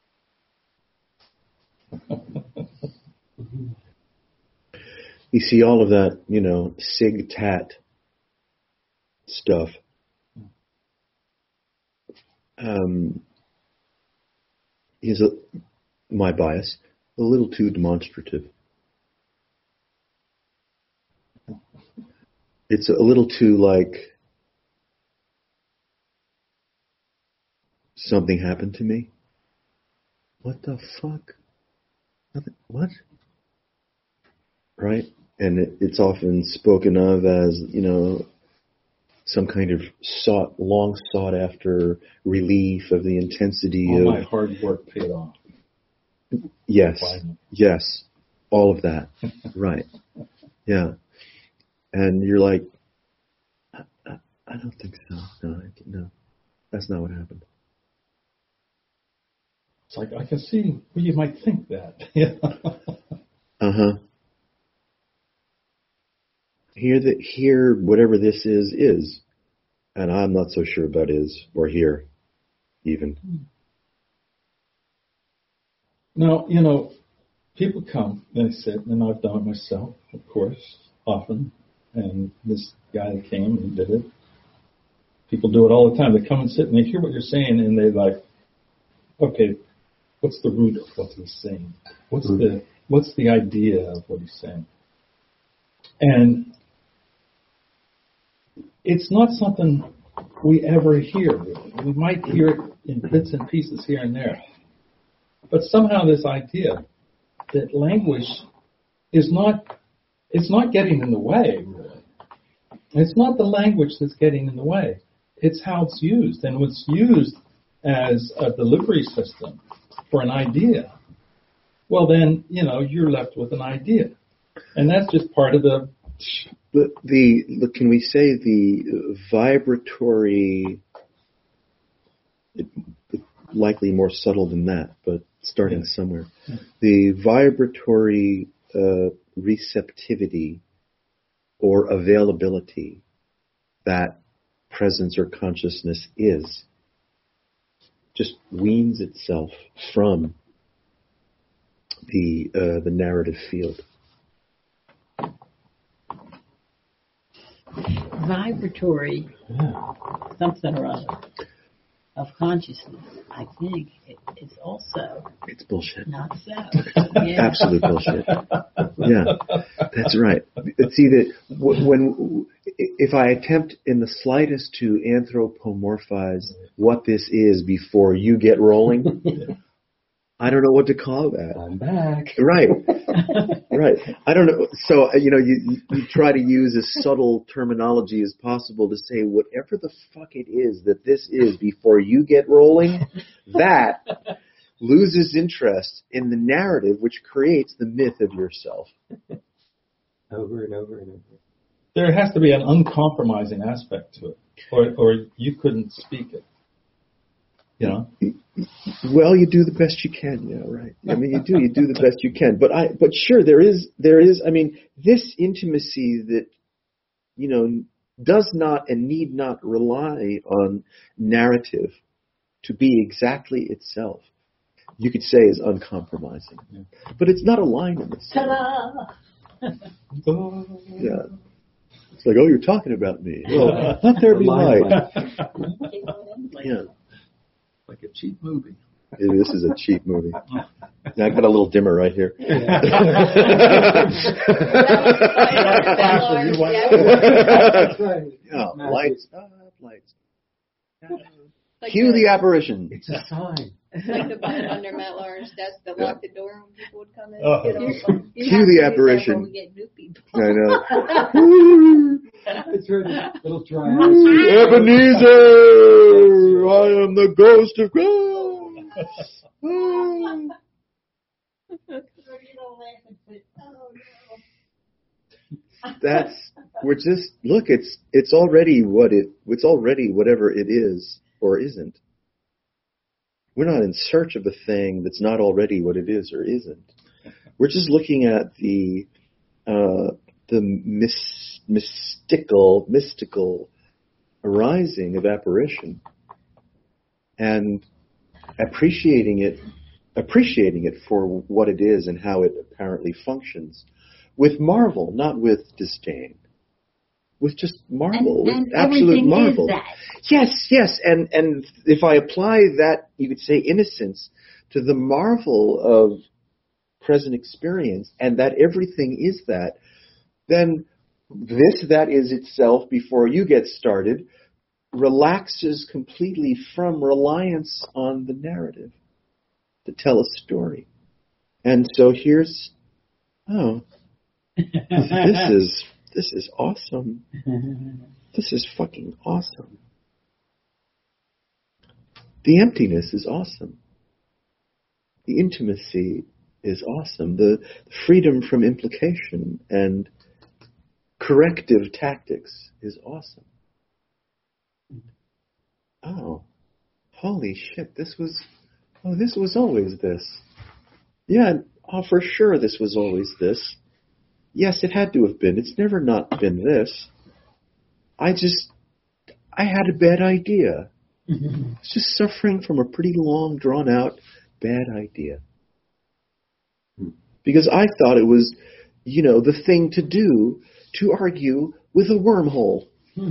You see all of that, sig-tat stuff. Is my bias, a little too demonstrative. It's a little too like, something happened to me. What the fuck? What? Right? And it's often spoken of as, some kind of long sought after relief of the intensity all of my hard work paid off. Yes, all of that, right? Yeah, and you're like, I don't think so. No, that's not what happened. It's like, I can see where you might think that. Here, whatever this is, and I'm not so sure about is or here, even. Now, people come, they sit, and I've done it myself, of course, often. And this guy that came and did it. People do it all the time. They come and sit, and they hear what you're saying, and they're like, okay, what's the root of what he's saying? What's the idea of what he's saying? And it's not something we ever hear, really. We might hear it in bits and pieces here and there. But somehow this idea that language is it's not getting in the way, really. It's not the language that's getting in the way. It's how it's used. And what's used as a delivery system for an idea, well then, you're left with an idea. And that's just part of the can we say the vibratory, likely more subtle than that, but starting somewhere, the vibratory receptivity or availability that presence or consciousness is, just weans itself from the narrative field. Vibratory something or other of consciousness, I think, is also... It's bullshit. Not so. Yeah. Absolute bullshit. Yeah, that's right. See, that if I attempt in the slightest to anthropomorphize what this is before you get rolling, I don't know what to call that. I'm back. Right. Right. I don't know. So, you try to use as subtle terminology as possible to say whatever the fuck it is that this is before you get rolling, that loses interest in the narrative which creates the myth of yourself. Over and over and over. There has to be an uncompromising aspect to it, or you couldn't speak it. Well, you do the best you can, right. I mean, you do the best you can. But sure, there is, I mean, this intimacy that, does not and need not rely on narrative to be exactly itself. You could say is uncompromising. Yeah. But it's not a line in the sand. Ta-da! Yeah. It's like, oh, you're talking about me. Well, let there be light. Yeah. Like a cheap movie. Yeah, this is a cheap movie. Yeah, I got a little dimmer right here. Yeah, lights up, lights. Like Cue the apparition. It's a sign. Like the button under Matt Lauer's desk that locked the door when people would come in. Oh. Get off. Cue the apparition. We get new people. I know. It's really little dry. Ebenezer, I am the ghost of God. That's we're just look. It's already whatever it is or isn't. We're not in search of a thing that's not already what it is or isn't. We're just looking at the mystical arising of apparition and appreciating it for what it is and how it apparently functions, with marvel, not with disdain, with just marvel, And with absolute everything marvel. is that. Yes, and if I apply that, you could say innocence to the marvel of present experience, and that everything is that, then that is itself, before you get started, relaxes completely from reliance on the narrative to tell a story. And so here's, this is awesome. This is fucking awesome. The emptiness is awesome. The intimacy is awesome. The freedom from implication and corrective tactics is awesome. Oh, holy shit, this was always this. Yeah, for sure this was always this. Yes, it had to have been. It's never not been this. I had a bad idea. I was just suffering from a pretty long, drawn out, bad idea. Because I thought it was, the thing to do to argue with a wormhole.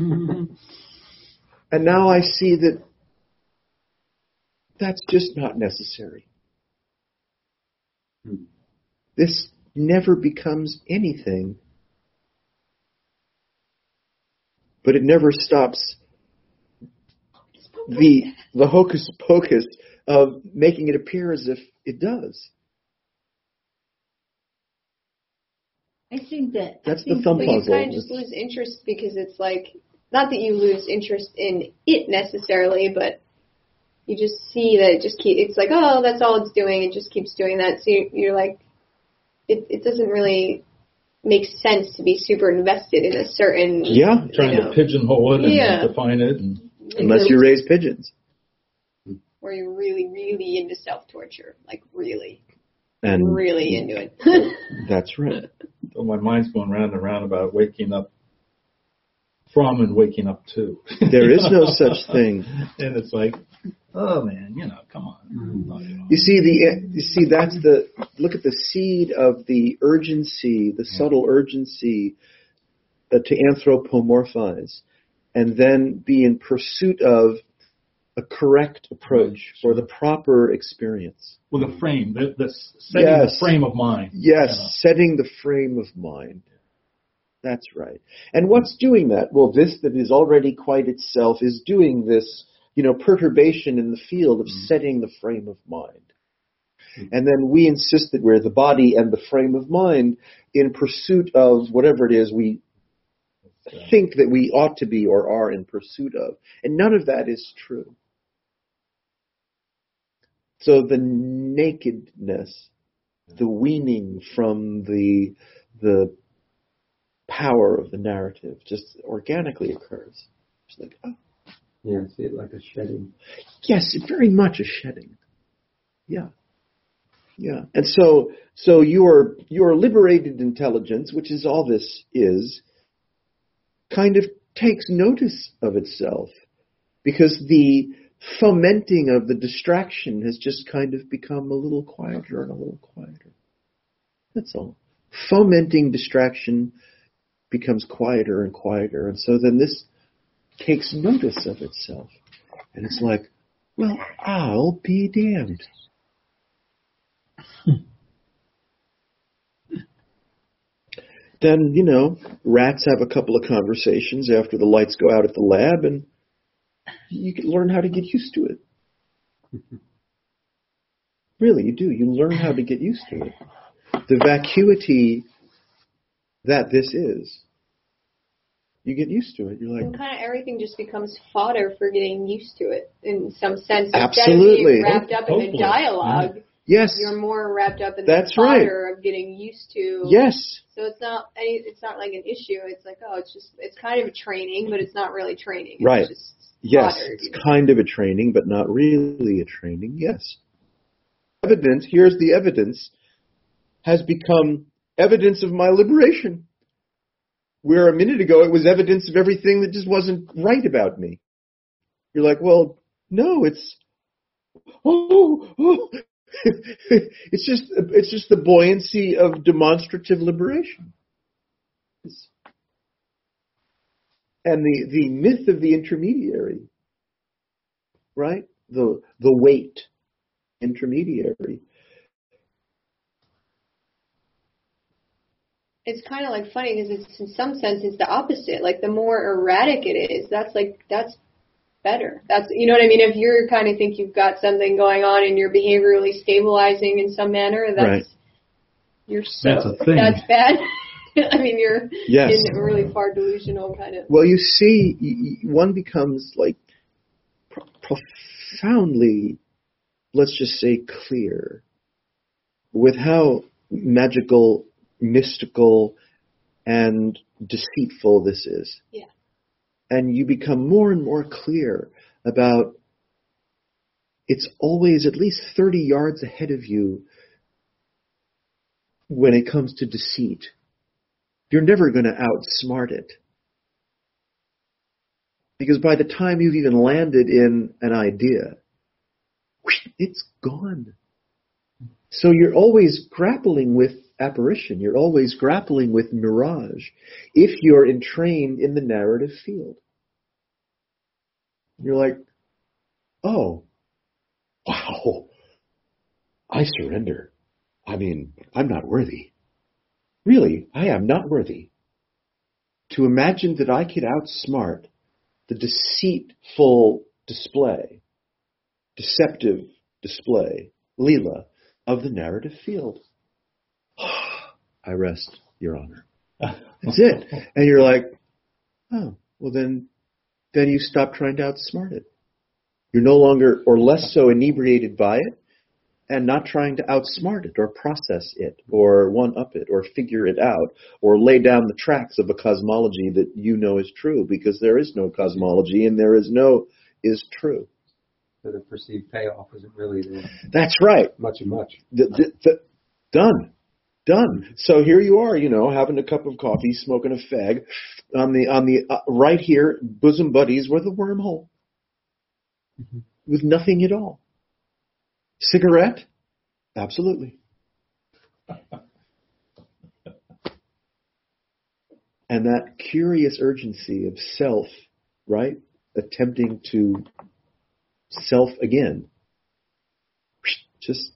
And now I see that that's just not necessary. This never becomes anything, but it never stops the hocus pocus of making it appear as if it does. I think That's the thumb But you puzzle. kind of just lose interest because it's like, not that you lose interest in it necessarily, but you just see that it's like, oh, that's all it's doing. It just keeps doing that. So you're like, it doesn't really make sense to be super invested in a certain... Yeah. Trying to pigeonhole it and Yeah. define it. And Unless you raise pigeons. Where you're really, really into self-torture. Like, really. And Really into it. that's right. so my mind's going round and round about waking up from and waking up to. There is no such thing. And it's like, oh man, come on. You see, that's look at the seed of the urgency, the subtle urgency to anthropomorphize, and then be in pursuit of a correct approach for the proper experience. Well, the frame, the setting the frame of mind. Yes, setting the frame of mind. That's right. And what's doing that? Well, this that is already quite itself is doing this, perturbation in the field of setting the frame of mind. And then we insist that we're the body and the frame of mind in pursuit of whatever it is we think that we ought to be or are in pursuit of. And none of that is true. So the nakedness, the weaning from the power of the narrative just organically occurs. It's like, oh. Yeah, see it like a shedding. Yes, very much a shedding. Yeah. Yeah. And so your liberated intelligence, which is all this is, kind of takes notice of itself because the fomenting of the distraction has just kind of become a little quieter and a little quieter. That's all. Fomenting distraction becomes quieter and quieter. And so then this takes notice of itself. And it's like, well, I'll be damned. Then, rats have a couple of conversations after the lights go out at the lab, and you can learn how to get used to it. Really, you do. You learn how to get used to it. The vacuity that this is, you get used to it. You're like, and kind of everything just becomes fodder for getting used to it in some sense. Absolutely. Instead of being wrapped up in the dialogue, yes, you're more wrapped up in That's the fodder right. of getting used to. Yes. So it's not like an issue. It's like, it's kind of a training, but it's not really training. It's Right. just Yes, fodder, it's kind of a training, but not really a training. Yes. Evidence, here's the evidence, has become evidence of my liberation. Where a minute ago it was evidence of everything that just wasn't right about me. You're like, well, no, it's it's just the buoyancy of demonstrative liberation. And the myth of the intermediary, right? The weight intermediary. It's kind of like funny because it's in some sense it's the opposite. Like the more erratic it is, that's better. That's, you know what I mean? If you're kind of think you've got something going on and you're behaviorally stabilizing in some manner, that's Right. That's a thing. That's bad. I mean, you're Yes. in a really far delusional kind of. Well, you see, one becomes like profoundly, let's just say, clear with how magical, mystical, and deceitful this is. Yeah. And you become more and more clear about it's always at least 30 yards ahead of you when it comes to deceit. You're never going to outsmart it. Because by the time you've even landed in an idea, it's gone. So you're always grappling with apparition. You're always grappling with mirage if you're entrained in the narrative field. You're like, oh, wow, I surrender. I mean, I'm not worthy. Really, I am not worthy. To imagine that I could outsmart the deceitful display, deceptive display, Leela, of the narrative field. I rest, Your Honor. That's it. And you're like, oh, well then you stop trying to outsmart it. You're no longer, or less so, inebriated by it, and not trying to outsmart it, or process it, or one-up it, or figure it out, or lay down the tracks of a cosmology that you know is true, because there is no cosmology, and there is no is true. So the perceived payoff isn't really That's right. much. Done. So here you are, having a cup of coffee, smoking a fag, on the right here, bosom buddies with a wormhole, with nothing at all. Cigarette, absolutely. And that curious urgency of self, right, attempting to self again, just.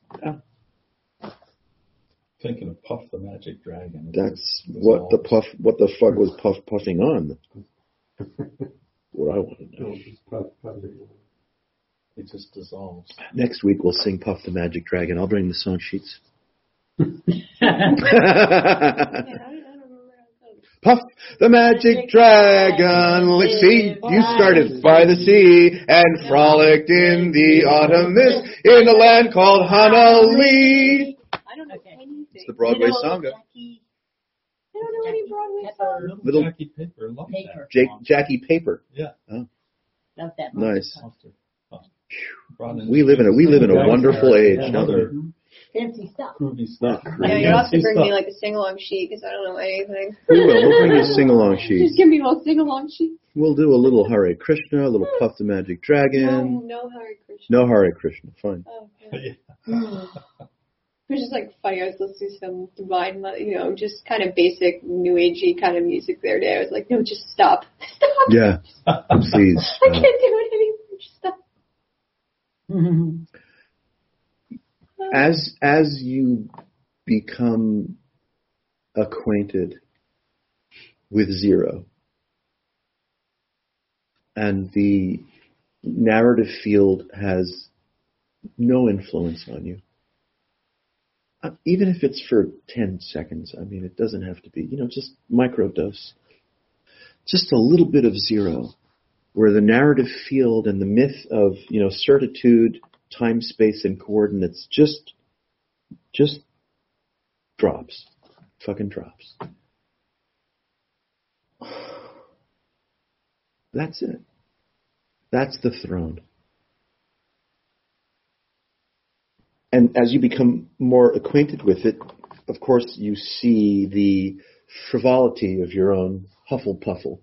Thinking of Puff the Magic Dragon. That's what the fuck was Puff puffing on? What I want to know. It just dissolves. Next week we'll sing Puff the Magic Dragon. I'll bring the song sheets. Puff the Magic Dragon, let's see, you started by the sea and frolicked in the autumn mist in a land called Honolulu. I don't know anything. It's the Broadway song. I don't know any Broadway songs. Little Jackie Paper. Love Paper. that. Jackie Paper. Yeah. Oh, Love that. nice. We live in a wonderful age. Another Fancy stuff. groovy stuff. Yeah, you'll have to bring me like a sing-along sheet because I don't know anything. We will. We'll bring you a sing-along sheet. Just give me a little sing-along sheet. We'll do a little Hare Krishna, a little Puff the Magic Dragon. No Hare Krishna. No Hare Krishna, fine. Oh, okay. It was just like funny. I was listening to some divine, just kind of basic new agey kind of music the other day. I was like, no, just stop. Stop. Yeah, please. I can't do it anymore. Just stop. As you become acquainted with zero, and the narrative field has no influence on you, even if it's for 10 seconds, I mean, it doesn't have to be, just microdose. Just a little bit of zero, where the narrative field and the myth of, certitude, time, space, and coordinates just drops. Fucking drops. That's it. That's the throne. And as you become more acquainted with it, of course, you see the frivolity of your own huffle-puffle.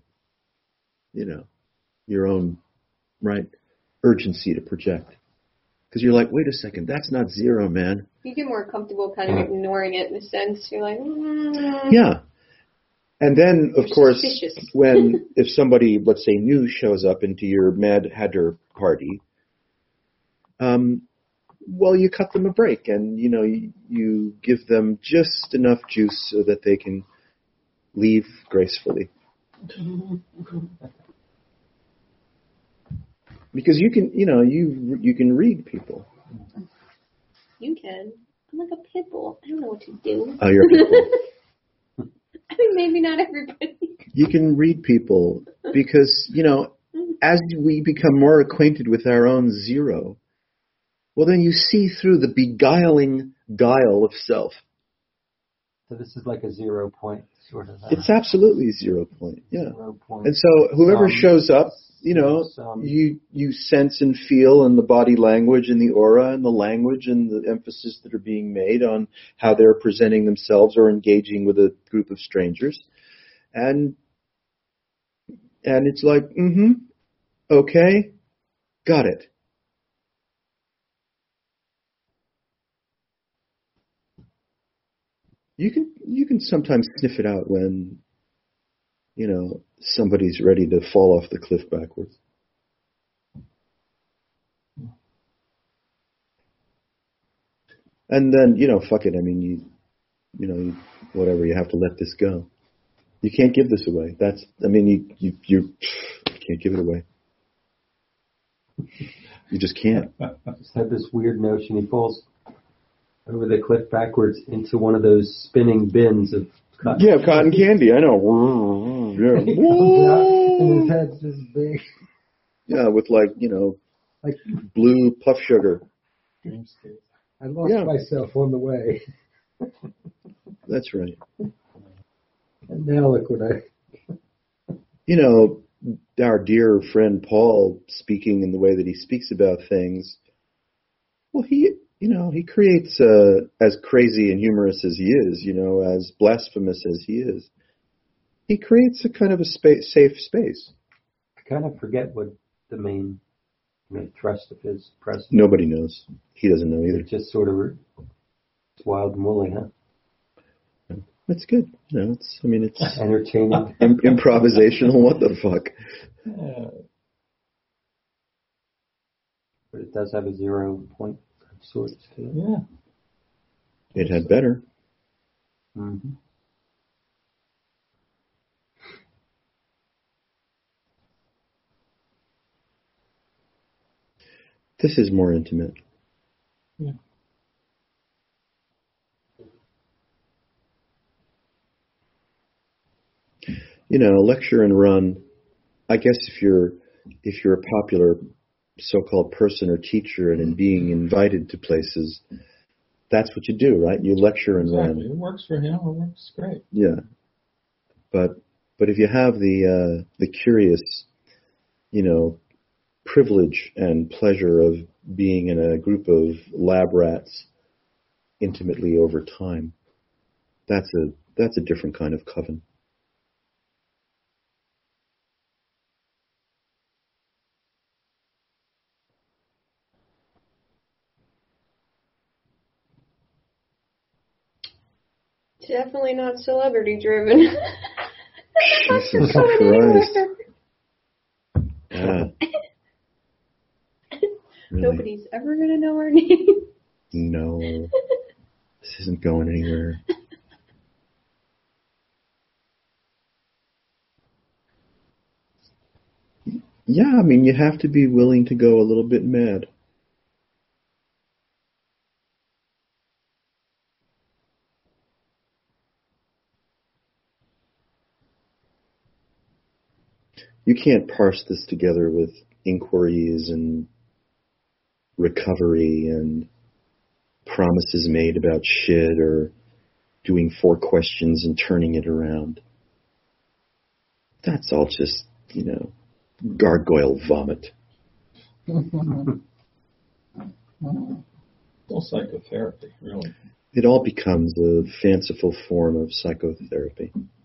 Your own, right, urgency to project. Because you're like, wait a second, that's not zero, man. You get more comfortable kind of ignoring it in a sense. You're like, Yeah. And then, of course, suspicious. if somebody, let's say, new shows up into your Mad Hatter party, well, you cut them a break and, you give them just enough juice so that they can leave gracefully. Because you can, you can read people. You can. I'm like a pit bull. I don't know what to do. Oh, you're a pit bull. I mean, maybe not everybody. You can read people because, as we become more acquainted with our own zero, well, then you see through the beguiling guile of self. So this is like a 0 point sort of. It's absolutely 0 point, yeah. 0 point. And so whoever shows up, you sense and feel in the body language and the aura and the language and the emphasis that are being made on how they're presenting themselves or engaging with a group of strangers. And it's like, okay, got it. You can sometimes sniff it out when, somebody's ready to fall off the cliff backwards. And then, fuck it. I mean, you whatever, you have to let this go. You can't give this away. You can't give it away. You just can't. Just had this weird notion. He falls over the cliff backwards into one of those spinning bins of cotton. Yeah, cotton candy. I know. Yeah. And his head's just big. Yeah, with like blue puff sugar. Dreamscape. I lost myself on the way. That's right. And now look what our dear friend Paul, speaking in the way that he speaks about things, well, he creates, as crazy and humorous as he is, as blasphemous as he is, he creates a kind of a safe space. I kind of forget what the main thrust of his presence. Nobody knows. He doesn't know either. It's just sort of it's wild and woolly, huh? It's good. It's entertaining. Improvisational. What the fuck? But it does have a 0 point of sorts to it. Yeah. It had better. Mm-hmm. This is more intimate. Yeah. Lecture and run. I guess if you're a popular so-called person or teacher and in being invited to places, that's what you do, right? You lecture and run. It works for him. It works great. Yeah. But if you have the curious, privilege and pleasure of being in a group of lab rats intimately over time, that's a different kind of coven. Definitely not celebrity driven. Jesus Christ. Yeah. Really? Nobody's ever going to know our name. No. This isn't going anywhere. Yeah, I mean, you have to be willing to go a little bit mad. You can't parse this together with inquiries and recovery and promises made about shit or doing 4 questions and turning it around. That's all just, gargoyle vomit. All psychotherapy, really. It all becomes a fanciful form of psychotherapy.